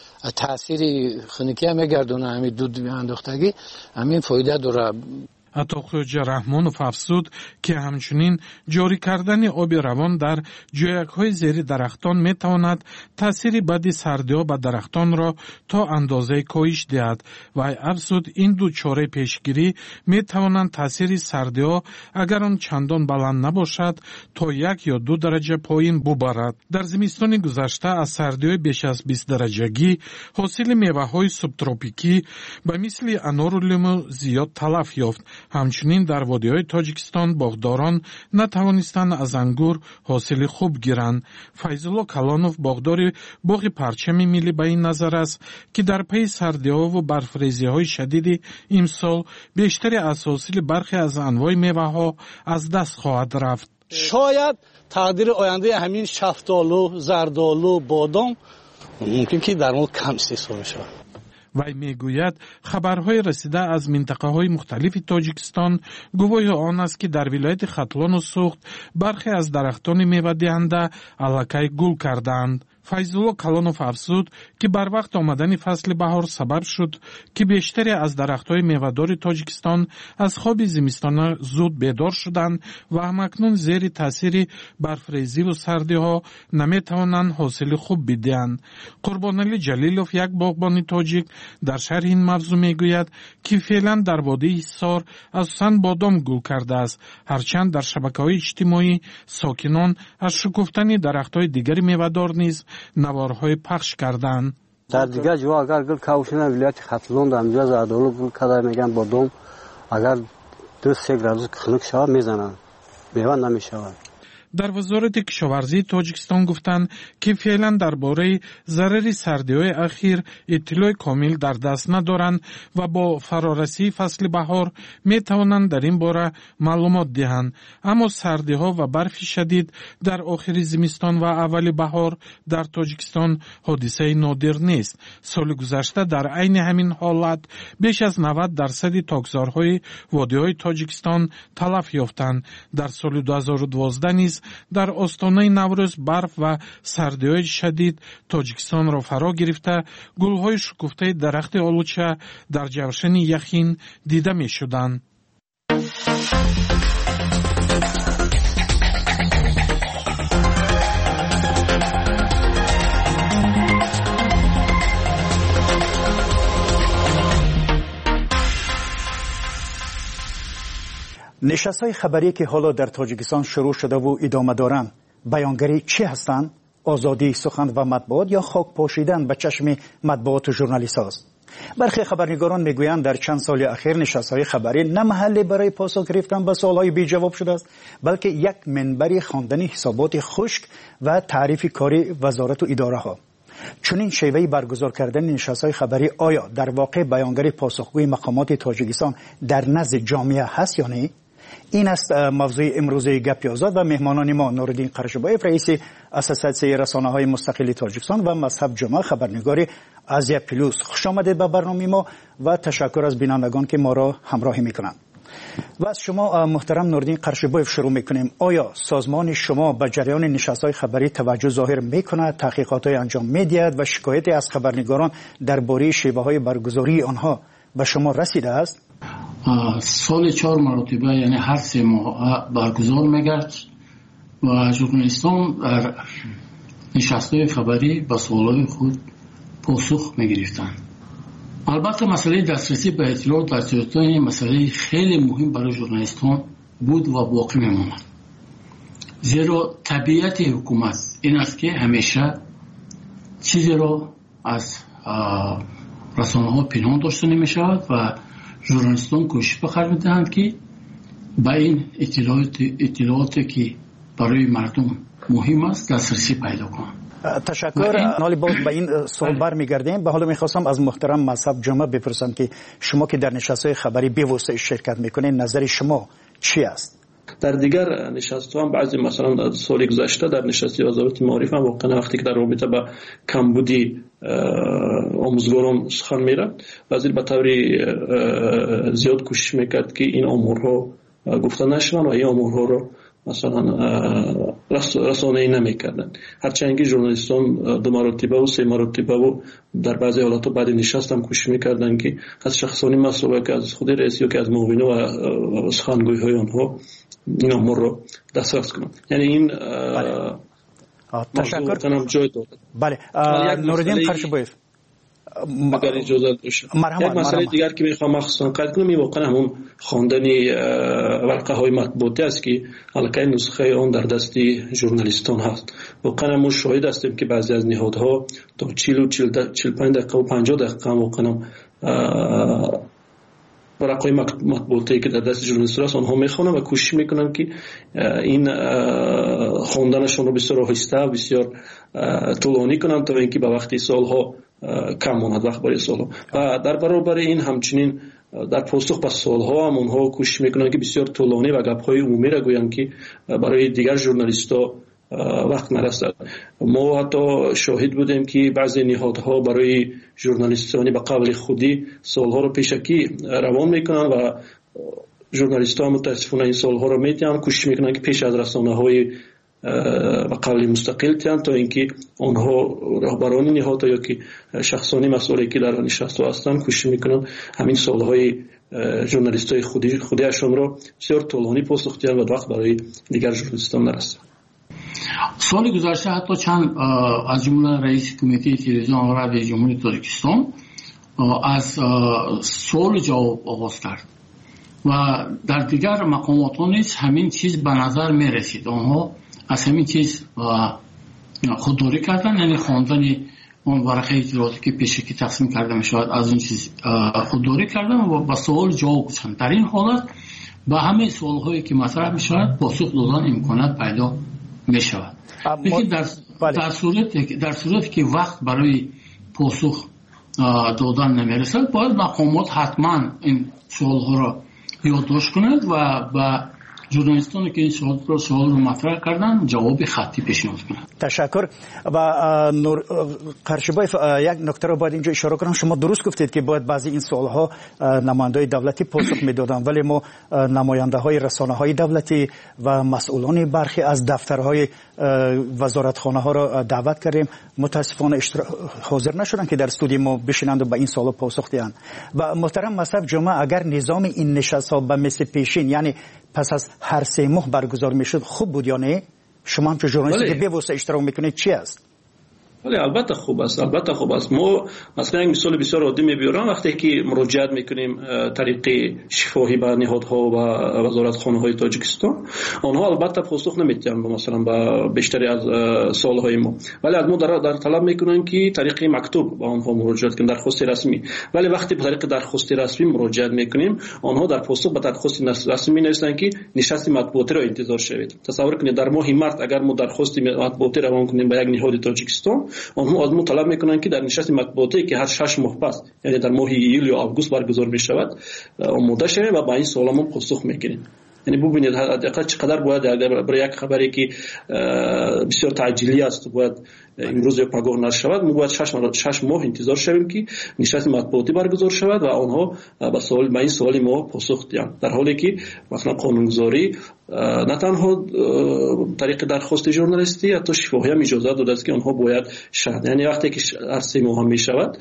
تأثیر خنکی هم میگردونه همین دود اندوختگی همین فایده داره. عطاخوجا رحمانов افزود که همچنین جاری کردن آب روان در جویک‌های زیر درختان میتواند تأثیر بدی سردی‌ها به درختان را تا اندازه کاهش دهد و افزود این دو چاره پیشگیری میتوانند تأثیر سردی‌ها اگر آن چندان بلند نباشد تا یک یا دو درجه پایین ببرد. در زمستان گذشته از سردی‌های بیش از بیست درجگی حاصل میوه‌های سوبتروپیکی به مثل انار و لیمو زیاد تلف یافت. همچنین در وادی‌های تاجیکستان باغداران نتوانستند از انگور حاصل خوب گیرند. فیض‌الله کلانوف باغدار باغ پرچم ملی به این نظر است که در پی سردی‌ها و برفریزی‌های شدید امسال بیشتر از حاصل برخی از انواع میوه‌ها از دست خواهد رفت. شاید تقدیر آینده همین شفتالو، زردالو، بادام ممکن که در اون کم استفاده شود. وی میگوید خبرهای رسیده از منطقه‌های مختلف تاجیکستان گواه آن است که در ولایت ختلان و سوخت برخی از درختان میوه دهنده الکی گل کردند. فیض‌الله کلانوف افزود که بر وقت آمدن فصل بهار سبب شد که بیشتری از درخت‌های میوه‌دار تاجیکستان از خواب زمستانه زود بیدار شدند و همکنون زیر تاثیر برفریزی و سردی‌ها نمی‌توانند حاصل خوب بدهند. قربانعلی جلیلوف یک باغبان تاجیک در شرح این موضوع میگوید که فعلا در وادی حصار اساساً بادام گل کرده است، هرچند در شبکه‌های اجتماعی ساکنان از شکفتن درخت‌های دیگر میوه‌دار نیز نوارهای پخش کردند. در دیگه جا اگر گل کاوشنه ولایت ختلون در اونجا زردالو گل کرده میگن بادام اگر دو سه گرم خنک شود میزنن میوه نمیشود. در وزارت کشاورزی تاجیکستان گفتند که فعلا درباره ضرر سردی‌های اخیر اطلاع کامل در دست ندارند و با فرارسی فصل بهار می توانند در این باره معلومات دهند. اما سردی‌ها و برف شدید در آخر زمستان و اول بهار در تاجیکستان حادثه نادر نیست. سال گذشته در عین همین حالت بیش از نود درصد تاکزارهای وادی‌های تاجیکستان تلف یافتند. در سال دو هزار و دوازده نیز در آستانه نوروز برف و سردی‌های شدید تاجیکستان را فرا گرفته گل‌های شکفته درخت آلوچه در جوشن یخین دیده می‌شدند. نشست‌های خبری که حالا در تاجیکستان شروع شده و ادامه دارند بیانگری چی هستند؟ آزادی سخن و مطبوعات یا خاک پاشیدن به چشم مطبوعات و ژورنالیست است؟ برخی خبرنگاران میگویند در چند سال اخیر نشست‌های خبری نه محلی برای پاسخ گرفتن به سوال‌های بی جواب شده است، بلکه یک منبر خواندن حسابات خشک و تعریف کاری وزارت و اداره‌ها. چنین شیوهی برگزار کردن نشست‌های خبری آیا در واقع بیانگری پاسخگوی مقامات تاجیکستان در نزد جامعه هست یا نه؟ این است موضوع امروز گپ آزاد و مهمانان ما نورالدین قرشبایف رئیس اساسیاسیون رسانه‌های مستقل تاجیکستان و مذهب جمعه خبرنگار آزیا پلوس. خوش آمدید به برنامه ما و تشکر از بینندگان که ما را همراهی میکنند. و از شما محترم نورالدین قرشبایف شروع میکنیم. آیا سازمان شما به جریان نشست‌های خبری توجه ظاهر میکند، تحقیقاتی انجام میدهد و شکایتی از خبرنگاران درباره شیوه‌های برگزاری آنها به شما رسیده است؟ سال چهار مرتبه یعنی هر سه ماه برگزار میگرد و ژورنالیستان در نشست‌های خبری به سوالات خود پاسخ میگرفتند. البته مسئله دسترسی به اطلاعات در تاجیکستان مسئله خیلی مهم برای ژورنالیستان بود و باقی میماند، زیرا طبیعت حکومت این است که همیشه چیزی را از رسانه‌ها پنهان داشته نمی‌شود و ژورنالیستان کوشش به خرج می‌دهند که به این اطلاعات اطلاعاتی که برای مردم مهم است دسترسی پیدا کنند. تشکر. حالی باز به این سوال برمیگردیم. به حالا میخواستم از محترم مصعب جمعه بپرسم که شما که در نشست‌های خبری به واسطه شرکت میکنین نظر شما چی است؟ در دیگر نشست‌ها هم بعضی مثلا در سال گذشته در نشست وزارت معارف هم واقعا وقتی که در رابطه با کمبودی آموزگاران سخن میرفت وزیر به طور زیاد کوشش میکرد که این امورها گفته نشوند و این امورها رو مثلا رسانه‌ای نمیکردن. هرچند که ژورنالیستان دو مرتبه و سه مرتبه و در بعضی حالات بعد نشست هم کوشش میکردن که از شخصانی مسئله که از خود رئیس یا که از معاون و سخنگوی های آنها این امور رو دسترس کنند. یعنی این تشکر کنم جای داد. بله نوردین قرشبویف اگر اجازه باشه یک مسئله دیگر که میخوام مخصوصا قید کنم این واقعا همون خواندنی ورقه های مطبوعاتی است که الکی نسخه آن در دست ژورنالیستان هست. واقعا ما شاهد هستیم که بعضی از نهادها تا چهل و چهل و پنج دقیقه و پنجاه دقیقه واقعا ورقه مطبوعاتی که در دست ژورنالیستان هست آنها میخوانن و کوشش میکنن که این خواندنشون رو بسیار آهسته و بسیار طولانی کنن تا اینکه به وقتی سالها کم ماند وقت برای سالها. و در برابر این همچنین در پاسخ به سالها هم اونها کوشش میکنن که بسیار طولانی و گپ‌های عمومی را گویند که برای دیگر ژورنالیست‌ها وقت نرسد. ما حتی شاهد بودیم که بعضی نهادها برای ژورنالیستانی به قبل خودی سالها رو پیشکی روان میکنن و ژورنالیست‌ها متاسفانه این سالها رو میتونن کوشش میکنن که پیش از رسانه‌های و قبل مستقل تیان تا اینکه آنها رهبران نهاد یا که شخصانی مسئولی که در نشست هستند کوشش میکنن همین سالهای ژورنالیستای خودی خودیشون رو بسیار طولانی پاسخ دهند و وقت برای دیگر ژورنالیستان نرسد. سال گذشته حتی چند از جمله رئیس کمیته تلویزیون و رادیو جمهوری تاجیکستان از سوال جواب آغاز کرد و در دیگر مقامات نیز همین چیز به نظر می رسید. آنها از همین چیز خودداری کردن، یعنی خواندن اون ورقه اطلاعاتی که پیشکی تقسیم کرده می شود از اون چیز خودداری کردن و با سوال جواب گفتن. در این حالت با همه سوال هایی که مطرح می شود پاسخ دادن امکانات پیدا می شود. لیکن در, در صورت در صورتی که وقت برای پاسخ دادن نمی رسد باید مقامات حتما این سوال ها را یادداشت کنند و با ژورنالیستانی که این سوال رو سوال رو مطرح کردن جواب خطی پیشنهاد کنند. تشکر. و نور قرشبایف یک نکته رو باید اینجا اشاره کنم. شما درست گفتید که باید بعضی این سوال ها نماینده‌های دولتی پاسخ میدادن، ولی ما نماینده های رسانه های دولتی و مسئولان برخی از دفترهای وزارتخانه ها را دعوت کردیم، متاسفانه اشتر... حاضر نشدن که در استودیو ما بشینند و به این سوال پاسخ دهند. و محترم مصعب جمعه اگر نظام این نشست ها به مثل پیشین یعنی پس از هر سه ماه برگزار میشد خوب بود یا نه؟ شما هم که ژورنالیستی که به واسطه اشتراک میکنید چی است؟ ولی البته خوب است، البته خوب است. ما مثلا یک مثال بسیار عادی میبرم وقتی که مراجعت میکنیم طریق شفاهی به نهادها و وزارتخانه های تاجیکستان، آنها البته پاسخ نمیدن مثلا به بیشتری از سالهای ما، ولی از ما در, در طلب میکنن که طریق مکتوب به آنها مراجعت کنیم، درخواست رسمی. ولی وقتی به طریق درخواست رسمی مراجعت میکنیم آنها در پاسخ به درخواست رسمی نوشتن که نشست مطبوعاتی را انتظار شوید. تصور کنید در ماه مارس اگر ما درخواست مطبوعاتی روان کنیم به یک نهاد تاجیکستان، آنها از ما طلب میکنن که در نشست مطبوعاتی که هر شش ماه پس یعنی در ماه ایول یا آگوست برگزار میشود آماده شویم و با این سوالمون پاسخ میکنیم. یعنی ببینید حداقل چقدر باید برای یک خبری که بسیار تعجیلی است باید امروز یا پگاه نشر شود، ما باید شش ماه شش ماه انتظار شویم که نشست مطبوعاتی برگزار شود و آنها به سوال به این سوال ما پاسخ دهند، در حالی که مثلا قانونگذاری نه تنها طریق درخواست ژورنالیستی حتی شفاهی هم اجازه داده است که آنها باید شهر، یعنی وقتی که هر سه ماه هم می شود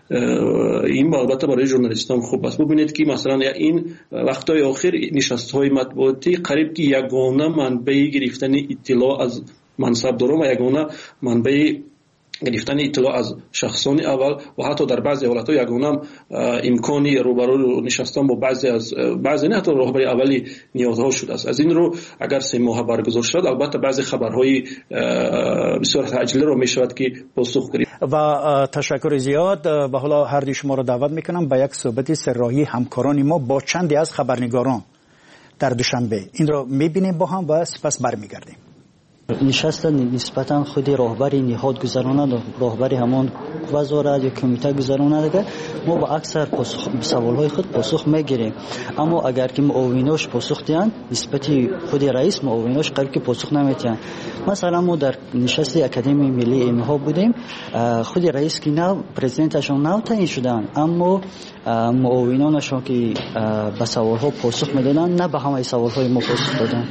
این البته برای ژورنالیستان خوب است. ببینید که مثلا این وقت‌های آخر نشست‌های مطبوعاتی قریب که یگانه منبع گرفتن اطلاع از منصبداران و یگانه منبع گرفتن اطلاع از شخصان اول و حتی در بعضی حالت‌ها یگانه امکانی روبرو نشستن با بعضی از بعضی نه حتی راهبری اولی نیازها شده است. از این رو اگر سه ماه برگزار شد البته بعضی خبرهای بسیار تعجیلی رو میشود که پاسخ گیرید. و تشکر زیاد. به حالا هر دوی شما رو دعوت میکنم به یک صحبت سرراهی همکاران ما با چندی از خبرنگاران در دوشنبه. این رو میبینیم با هم و سپس برمیگردیم. نشست نسبتا خود راهبری نهاد گذراند، راهبری همان وزارت یا کمیته گذراند که ما با اکثر سوالهای خود پاسخ میگیریم، اما اگر که معاوناش پاسخ دهند نسبت خود رئیس معاوناش قرار که پاسخ نمیتن. مثلا ما در نشست اکادمی ملی علمی ها بودیم، خود رئیس که نو پرزیدنتشون نو تعیین شدن، اما معاونانشون که به سوالها پاسخ میدادن نه به همه سوالهای ما پاسخ دادن.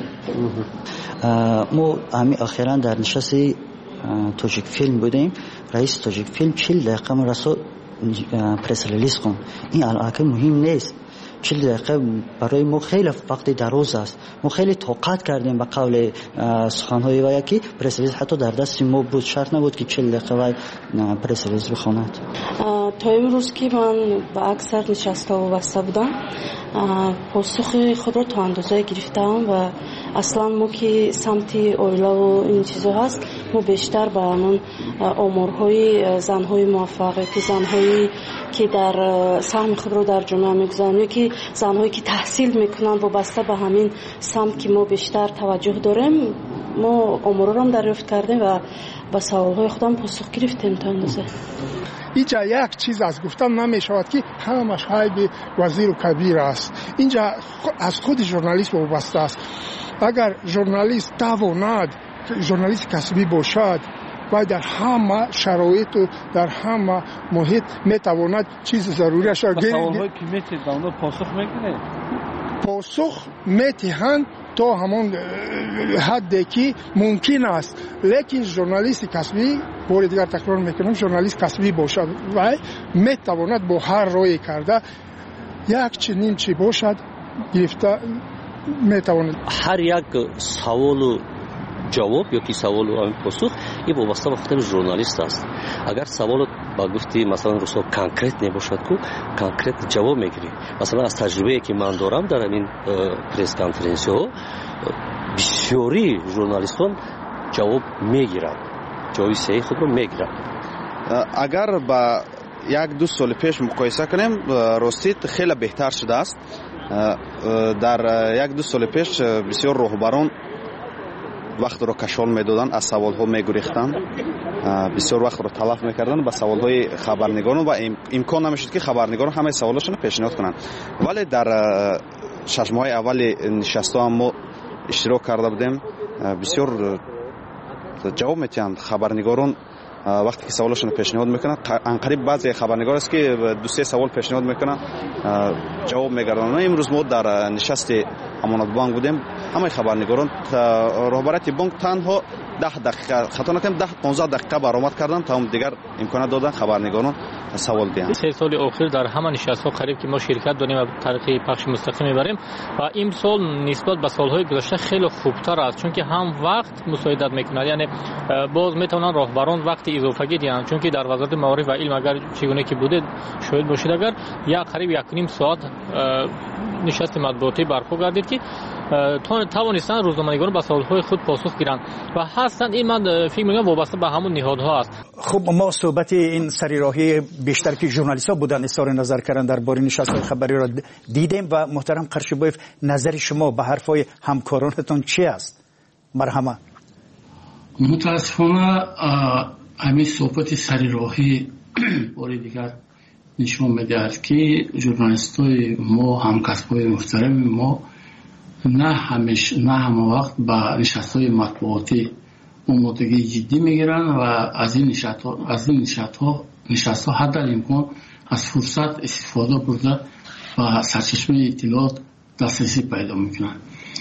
ما همین اخیراً در نشست تاجیک فیلم بودیم، رئیس تاجیک فیلم چهل دقیقه ما رسول پرس ریلیز کن. این الان مهم نیست، چهل دقیقه برای ما خیلی وقت دراز است. ما خیلی طاقت کردیم به قول سخنهای وی که پرس ریلیز حتی در دست ما بود، شرط نبود که چهل دقیقه وی پرس ریلیز بخواند. تا امروز که من به اکثر نشست‌ها وابسته بودم پاسخ خود را تا اندازه گرفتم و اصلا ما که سمت اویلا و این چیزا هست ما بیشتر به همون آمارهای زنهای موفقه که زنهایی که در سهم خود را در جامعه میگذارن که زنهایی که تحصیل میکنن وابسته به همین سمت که ما بیشتر توجه داریم ما آمارا را هم دریافت کردیم و با سوالهای خودم پاسخ گرفتیم تا اندازه. اینجا یک چیز از گفتن نمی شود که همش حیب وزیر و کبیر است. اینجا از خود ژورنالیست وابسته است. اگر ژورنالیست تواند ژورنالیست کسبی باشد و در همه شرایط و در همه محیط میتواند چیز ضروری است. سوالهایی که میتید به اونا پاسخ میگیره؟ پاسخ میتهند تا همون حدی که ممکن است، لیکن ژورنالیست کسبی بار دیگر تکرار میکنم ژورنالیست کسبی باشد و میتواند با هر رای کرده یک چنین چی باشد گرفته میتواند. هر یک سوال و جواب یا که سوال و پاسخ این وابسته به خود ژورنالیست است. اگر سوال با گفتی مثلا رسو کانکریت نباشد کو کانکریت جواب میگیری. مثلا از تجربه‌ای که من دارم در این پرس کانفرانس ها بسیاری ژورنالیستان جواب میگیرند، جواب صحیح خود رو میگیرند. اگر با یک دو سال پیش مقایسه کنیم راستیت خیلی بهتر شده است. در یک دو سال پیش بسیار راهبران وقت رو کشال میدادن، از سوال ها میگریختن، بسیار وقت رو تلف میکردن به سوال های خبرنگاران و امکان نمیشد که خبرنگاران همه سوالاشون پیشنهاد کنند. ولی در شش ماه اول نشست ها ما اشتراک کرده بودیم، بسیار جواب میتیند خبرنگاران وقتی که سوالاشون پیشنهاد میکنن. انقریب بعضی خبرنگار است که دو سه سوال پیشنهاد میکنن جواب میگردن. امروز ما در نشست امانت بانک بودیم، همه خبرنگاران راهبرت بانک تنها ده دقیقه خطا نکنم ده پانزده دقیقه برآمد کردن تا هم دیگر امکانات دادن خبرنگاران سوال دهند. سه سال اخیر در همه نشست‌ها قریب که ما شرکت داریم و طریق پخش مستقیم میبریم و این سال نسبت به سالهای گذشته خیلی خوبتر است، چون که هم وقت مساعدت میکنه، یعنی باز میتونن راهبران وقت اضافه دهند، چون که در وزارت معارف و علم اگر چگونه که بوده شاید باشید اگر یا قریب یک و نیم ساعت نشست مطبوعاتی برپا گردید که توانستن روزنامه‌نگاران به سوالهای خود پاسخ گیرند و هستند. این من فکر می‌کنم وابسته به همون نهادها است. خب ما صحبت این سریراهی بیشتر که ژورنالیست‌ها بودن اظهار نظر کردن درباره نشست‌های خبری را دیدیم و محترم قرشبایف نظر شما به حرفای همکارانتون چی است؟ مرحمت. متاسفانه همین صحبت سریراهی بار دیگر نشون می‌دهد که ژورنالیست‌های ما همکسب‌های محترم ما نه همیشه نه همه وقت به نشست‌های مطبوعاتی آمادگی جدی میگیرن و از این نشست‌ها از این نشست‌ها نشست‌ها حد الامکان از فرصت استفاده برده و سرچشمه اطلاعات دسترسی پیدا میکنن.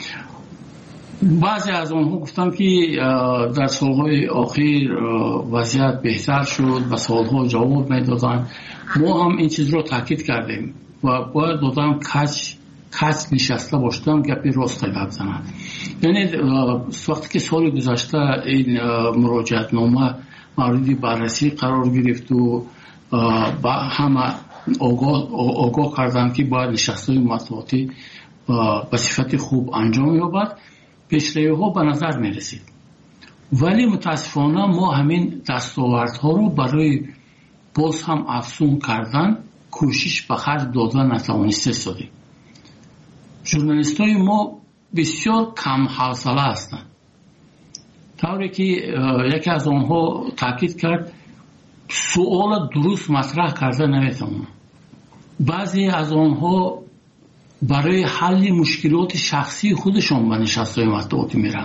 بعضی از آنها گفتن که در سالهای اخیر وضعیت بهتر شد و سالها جواب میدادن. ما هم این چیز رو تاکید کردیم و باید دادم کچ کچ نشسته باشدم گپی راست لب زنم. یعنی وقتی که سال گذشته این مراجعت نامه مورد بررسی قرار گرفت و با همه آگاه, آگاه کردن که باید نشستهای مطبوعاتی به صفت خوب انجام یابد، پیشروی ها به نظر می رسید. ولی متاسفانه ما همین دستاوردها رو برای باز هم افزون کردن کوشش به خرج دادن نتوانسته شدیم. ژورنالیستای ما بسیار کم حوصله هستند. طوری که یکی از آنها تاکید کرد سوال درست مطرح کرده نمیتونن. بعضی از آنها برای حل مشکلات شخصی خودشون به نشست‌های مطبوعاتی میرن.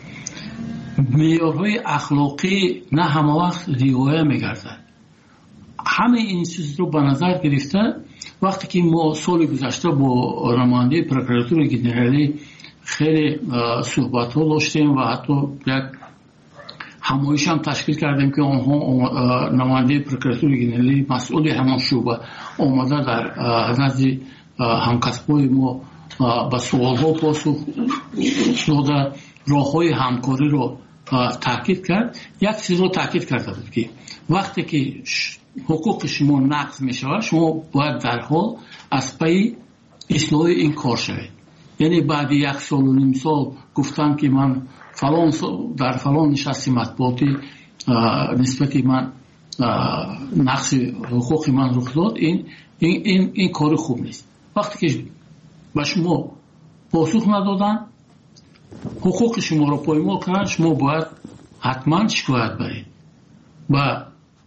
معیارهای اخلاقی نه همه وقت رعایت میگردد. همه این چیز رو به نظر گرفته وقتی که ما سال گذشته با نماینده پروکراتور گنرالی خیلی صحبت ها داشتیم و حتی یک همایش هم تشکیل کردیم که آنها نماینده پروکراتور گنرالی مسئول همان شعبه آمده در نزد همکسبای ما به سوال ها پاسخ داده راه های همکاری رو تاکید کرد. یک چیز رو تاکید کرده بود که وقتی که حقوق شما نقض می شود شما باید در حال از پی اصلاح این کار شوید. یعنی بعد یک سال و نیم سال گفتم که من فلان در فلان نشست مطبوعاتی نسبت من نقص حقوق من رخ داد، این این این, این کار خوب نیست. وقتی که به شما پاسخ ندادن حقوق شما را پایمال کردن شما باید حتما شکایت برید و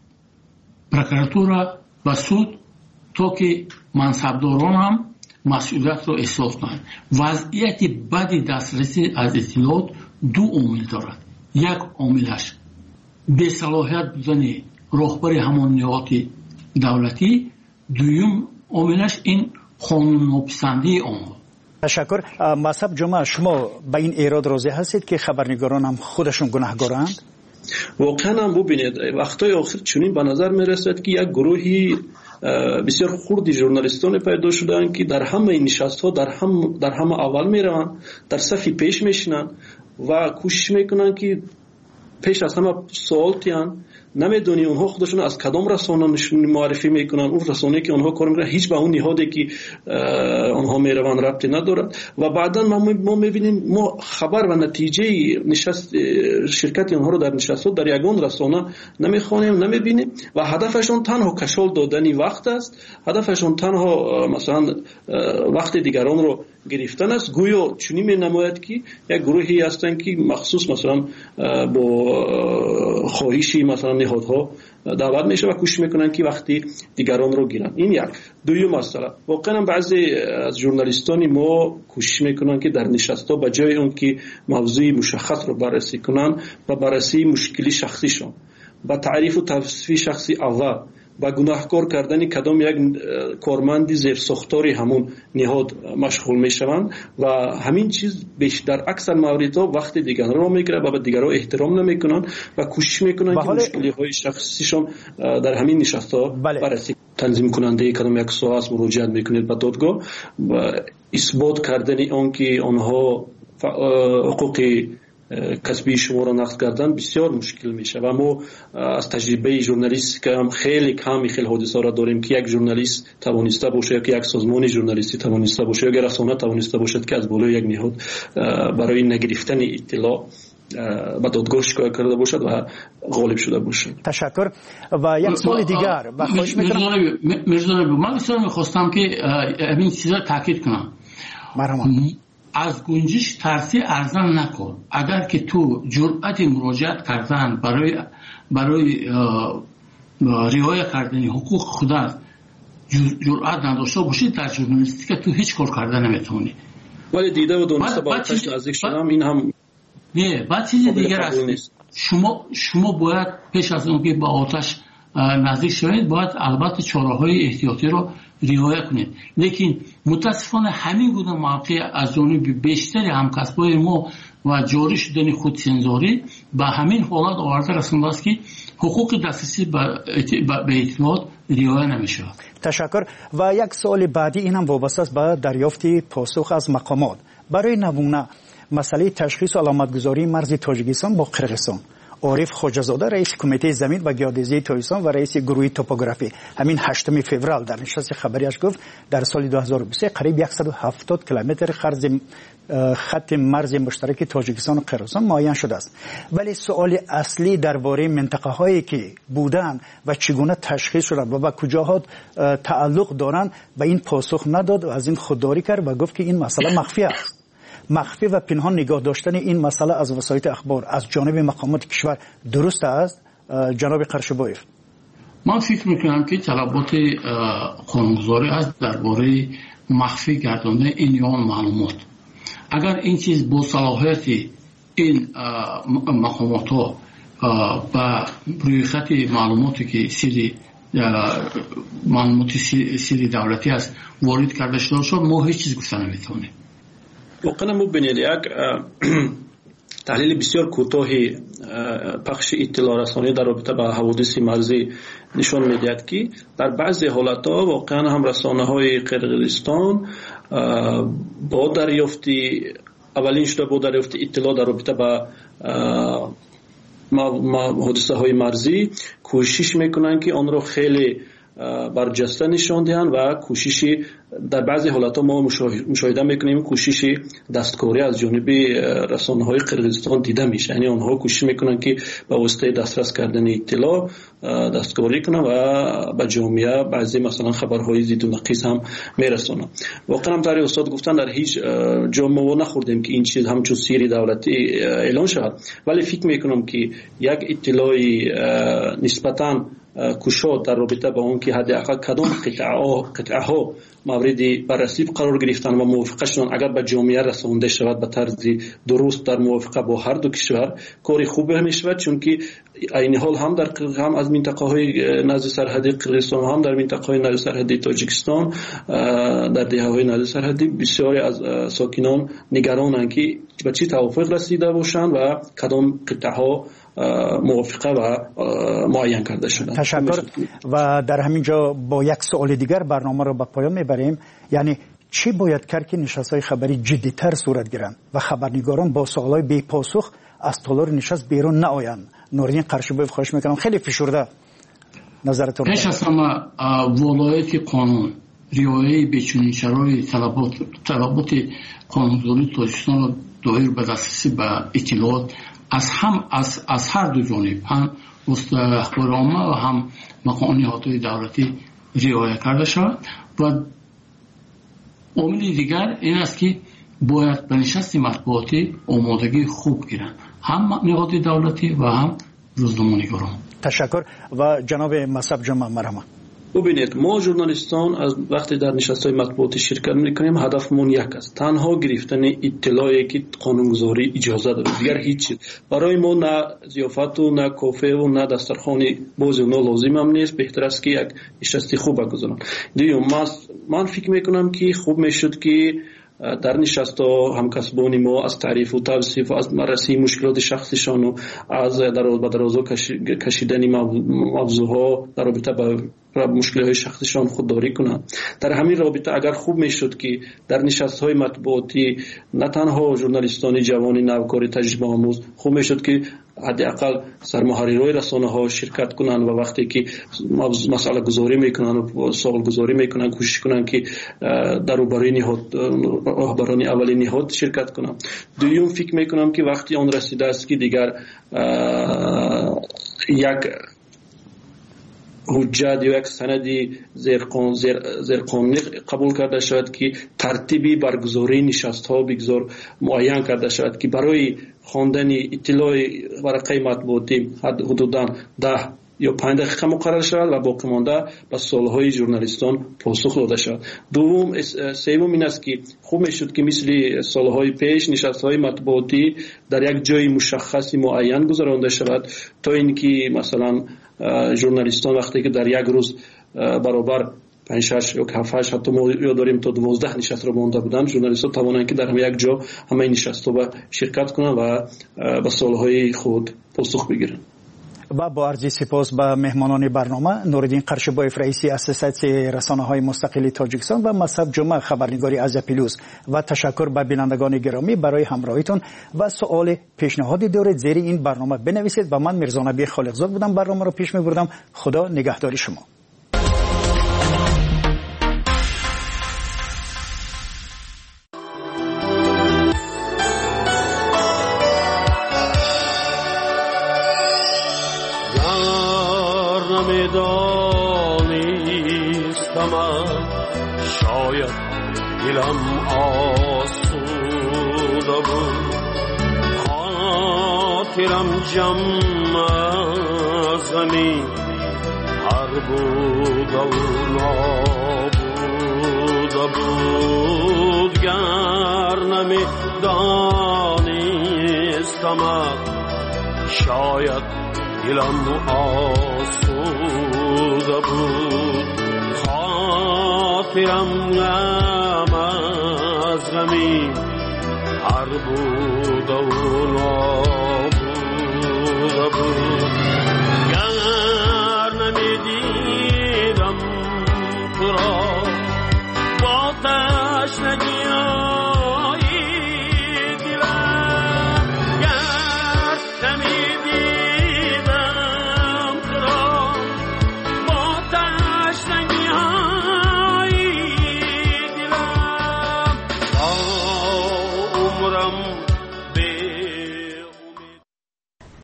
پروکراتور و سود تا که منصبداران هم مسئولیت را احساس کنند. وضعیت بدی دسترسی از اطلاعات دو عامل دارد. یک عاملش بی‌صلاحیت بودن راهبر همان نهاد دولتی، دوم عاملش این قانون ناپسندی آنها. تشکر. مصعب جمعه شما به این ایراد راضی هستید که خبرنگاران هم خودشون گناهکارند؟ واقعا هم ببینید وقتای آخر چنین به نظر میرسد که یک گروهی بسیار خردی ژورنالیستان پیدا شدن که در همه این نشست ها در هم در همه اول میروند، در صف پیش میشینن و کوشش میکنن که پیش از همه سوال تیان نمیدونی اونها خودشون از کدام رسانه معرفی میکنن، اون رسانه‌ای که اونها کار میکنن هیچ به اون نهادی که اونها میروند ربطی ندارد و بعدا ما میبینیم ما خبر و نتیجه نشست شرکت اونها رو در نشست‌ها در یگان رسانه نمیخوانیم نمیبینیم و هدفشون تنها کشال دادن وقت است، هدفشون تنها مثلا وقت دیگران رو گرفتن است. گویا چنین می‌نماید که یک گروهی هستند که مخصوص مثلا با خواهشی مثلا نهادها دعوت میشه و کوشش میکنن که وقتی دیگران رو گیرن. این یک. دوم مسئله واقعا بعضی از ژورنالیستان ما کوشش میکنن که در نشست‌ها به جای اون که موضوع مشخص رو بررسی کنن و بررسی مشکلی شخصیشون با تعریف و توصیف شخصی اول با گناهکار کردن کدام یک کارمندی زیر ساختاری همون نهاد مشغول میشوند و همین چیز بیشتر اکثر موردها وقت دیگران را میگیره و به دیگران احترام نمیکنن و کوشش میکنن که مشکلی های شخصیشون در همین نشست‌ها بررسی. تنظیم کننده کدام یک سوال است مراجعت میکنید به دادگاه و اثبات کردن آن که آنها حقوق کسبی شما را نقض کردن بسیار مشکل میشه و ما از تجربه ژورنالیست که هم خیلی کمی خیلی حادثه را داریم که یک ژورنالیست توانسته باشه یا که یک سازمان ژورنالیستی توانسته باشه یا رسانه توانسته باشد که از بالای یک نهاد برای نگرفتن اطلاع به دادگاه شکایت کرده باشد و غالب شده باشد. تشکر. و یک سوال دیگر و خواهش میکنم مرزا من بسیار میخواستم که این چیزا تاکید کنم. مرحبا. از گنجش ترسی ارزان نکن. اگر که تو جرأت مراجعت کردن برای برای رعایت کردن حقوق خدا جرأت نداشته باشی در ژورنالیستیک تو هیچ کار کردن نمیتونی. ولی دیده و دونسته با آتش نزدیک شدم این هم نه. بعد چیز دیگر است شما شما باید پیش از اون که با آتش نزدیک شوید باید البته چاره‌های احتیاطی رو رعایت کنید. لیکن متاسفانه همین گونه موقع از جانب بیشتر همکسبای ما و جاری شدن خودسنزاری به همین حالت آورده رسانده است که حقوق دسترسی به اطلاعات رعایت نمیشه. تشکر. و یک سوال بعدی اینم وابسته است به دریافت پاسخ از مقامات. برای نمونه مسئله تشخیص و علامتگذاری مرز تاجیکستان با قرقیزستان، عارف خواجه‌زاده رئیس کمیته زمین و گیاه‌دزدی تاجیکستان و رئیس گروه توپوگرافی همین هشتم فوریه در نشست خبریش گفت در سال دو هزار و بیست و سه قریب صد و هفتاد کیلومتر خط مرز مشترک تاجیکستان و قرقیزستان معین شده است. ولی سوال اصلی درباره منطقه هایی که بودن و چگونه تشخیص شدن و به کجاها تعلق دارند به این پاسخ نداد و از این خودداری کرد و گفت که این مسئله مخفی است. مخفی و پنهان نگاه داشتن این مسئله از وسایل اخبار از جانب مقامات کشور درست است جناب قرشبایف؟ من فکر میکنم که طلبات قانونگذاری است درباره مخفی گرداندن این یان معلومات. اگر این چیز با صلاحیت این مقامات ها با روی خط معلوماتی که سری معلومات سری دولتی است وارد کرده شده شد، ما هیچ چیز گفته نمیتونیم. واقعا مبینید یک تحلیل بسیار کوتاهی پخش اطلاع رسانی در رابطه با حوادث مرزی نشان میدهد که در بعضی حالتها واقعا هم رسانه‌های قرقیزستان با دریافتی اولین شده با دریافت اطلاع در رابطه با حادثه های مرزی کوشش میکنن که آن را خیلی برجسته نشان دهند و کوششی در بعضی حالتها ما مشاهده میکنیم کوششی دستکاری از جانب رسانه‌های قرقیزستان دیده میشه. یعنی آنها کوشش میکنن که با واسطه دسترس کردن اطلاع دستکاری کنن و به جامعه بعضی مثلا خبرهای ضد و نقیض هم میرسونن. واقعا هم تاری استاد گفتن در هیچ جا ما نخوردیم که این چیز همچون سری دولتی اعلان شود، ولی فکر میکنم که یک اطلاعی نسبتاً کشاد در رابطه با اون که حداقل کدام قطعه ها مورد بررسی قرار گرفتن و موافقه شدن اگر به جامعه رسانده شود به طرز درست در موافقه با هر دو کشور کاری خوب میشود، چون که این حال هم در هم از منطقه های نزد سرحدی قرقیزستان هم در منطقه های نزد سرحدی تاجیکستان در دهه های نزد سرحدی بسیاری از ساکنان نگرانند که به چه توافق رسیده باشند و کدام قطعه ها موافقه و معین کرده شدن. تشکر. و در همین جا با یک سوال دیگر برنامه را به پایان میبریم. یعنی چی باید کرد که نشست‌های خبری جدی‌تر صورت گیرند و خبرنگاران با سوالای بی پاسخ از تالار نشست بیرون نآیند؟ نوردین قرشبایف خواهش میکنم خیلی فشرده نظرتون. پیش از همه ولایت قانون، رعایت بچنین شرایط طلبات طلبات قانونگذاری تاجیکستان را دایر به دسترسی به اطلاعات از هم از از هر دو جانب، هم وسط اخبار عامه و هم مقام نهادهای دولتی رعایت کرده شود. و عامل دیگر این است که باید به نشست مطبوعاتی آمادگی خوب گیرند، هم نهاد دولتی و هم روزنامه‌نگاران. تشکر. و جناب مصعب جمعه مرحمت. ببینید ما ژورنالیستان از وقتی در نشست‌های مطبوعاتی شرکت می‌کنیم هدفمون یک است، تنها گرفتن اطلاعی که قانونگذاری اجازه داره، دیگر هیچ. برای ما نه ضیافت و نه کافه و نه دسترخوان باز و نه لازم هم نیست، بهتر است که یک نشست خوب بگذارن. دیگه من فکر می‌کنم که خوب میشد که در نشست‌ها همکسبان ما از تعریف و توصیف و از بررسی مشکلات شخصیشان و از دراز به درازا کشیدن موضوعها در رابطه با مشکلات شخصیشان خودداری کنند. در همین رابطه اگر خوب میشد که در نشست‌های مطبوعاتی نه تنها ژورنالیستان جوان نوکار تجربه آموز، خوب میشد که حداقل سرمحررای رسانه‌ها شرکت کنند و وقتی که مسئله گذاری میکنن و سوال گذاری میکنن کوشش کنن که در روبروی نهاد رهبران اولی نهاد شرکت کنن. دوم فکر میکنم که وقتی آن رسیده است که دیگر یک حجت یا یک سندی زیرقانونی زیر قبول کرده شود که ترتیبی برگزاری نشست ها بگذار معین کرده شود که برای خواندن اطلاع ورقه مطبوعاتی حدوداً ده یا پنج دقیقه مقرر شود و باقی مانده به سوالهای ژورنالیستان پاسخ داده شود. دوم سوم این است که خوب میشد که مثل سالهای پیش نشست‌های مطبوعاتی در یک جای مشخصی معین گذرانده شود تا اینکه مثلا ژورنالیستان وقتی که در یک روز برابر پنج شش یا هفت هشت حتی ما یاد داریم تا دوازده نشست رو مونده بودن، ژورنالیست‌ها توانند که در همه یک جا همه این نشست‌ها شرکت کنند و به سوالهای خود پاسخ بگیرند. و با عرض سپاس به مهمانان برنامه نوردین قرشبایف رئیس اساسیاسیون رسانه‌های مستقل تاجیکستان و مصعب جمعه خبرنگاری از پیلوز و تشکر به بینندگان گرامی برای همراهیتون و سوال پیشنهادی دارید زیر این برنامه بنویسید و من میرزا نبی خالقزاد بودم برنامه رو پیش می‌بردم. خدا نگهداری شما. دانستم شاید دلم آسوده بوده بود خاطرم جمع از غمی هر بوده و نابوده بود گر نمی دانستم شاید دلم آسوده بود خاطرم غم از غمی هر بوده و نابوده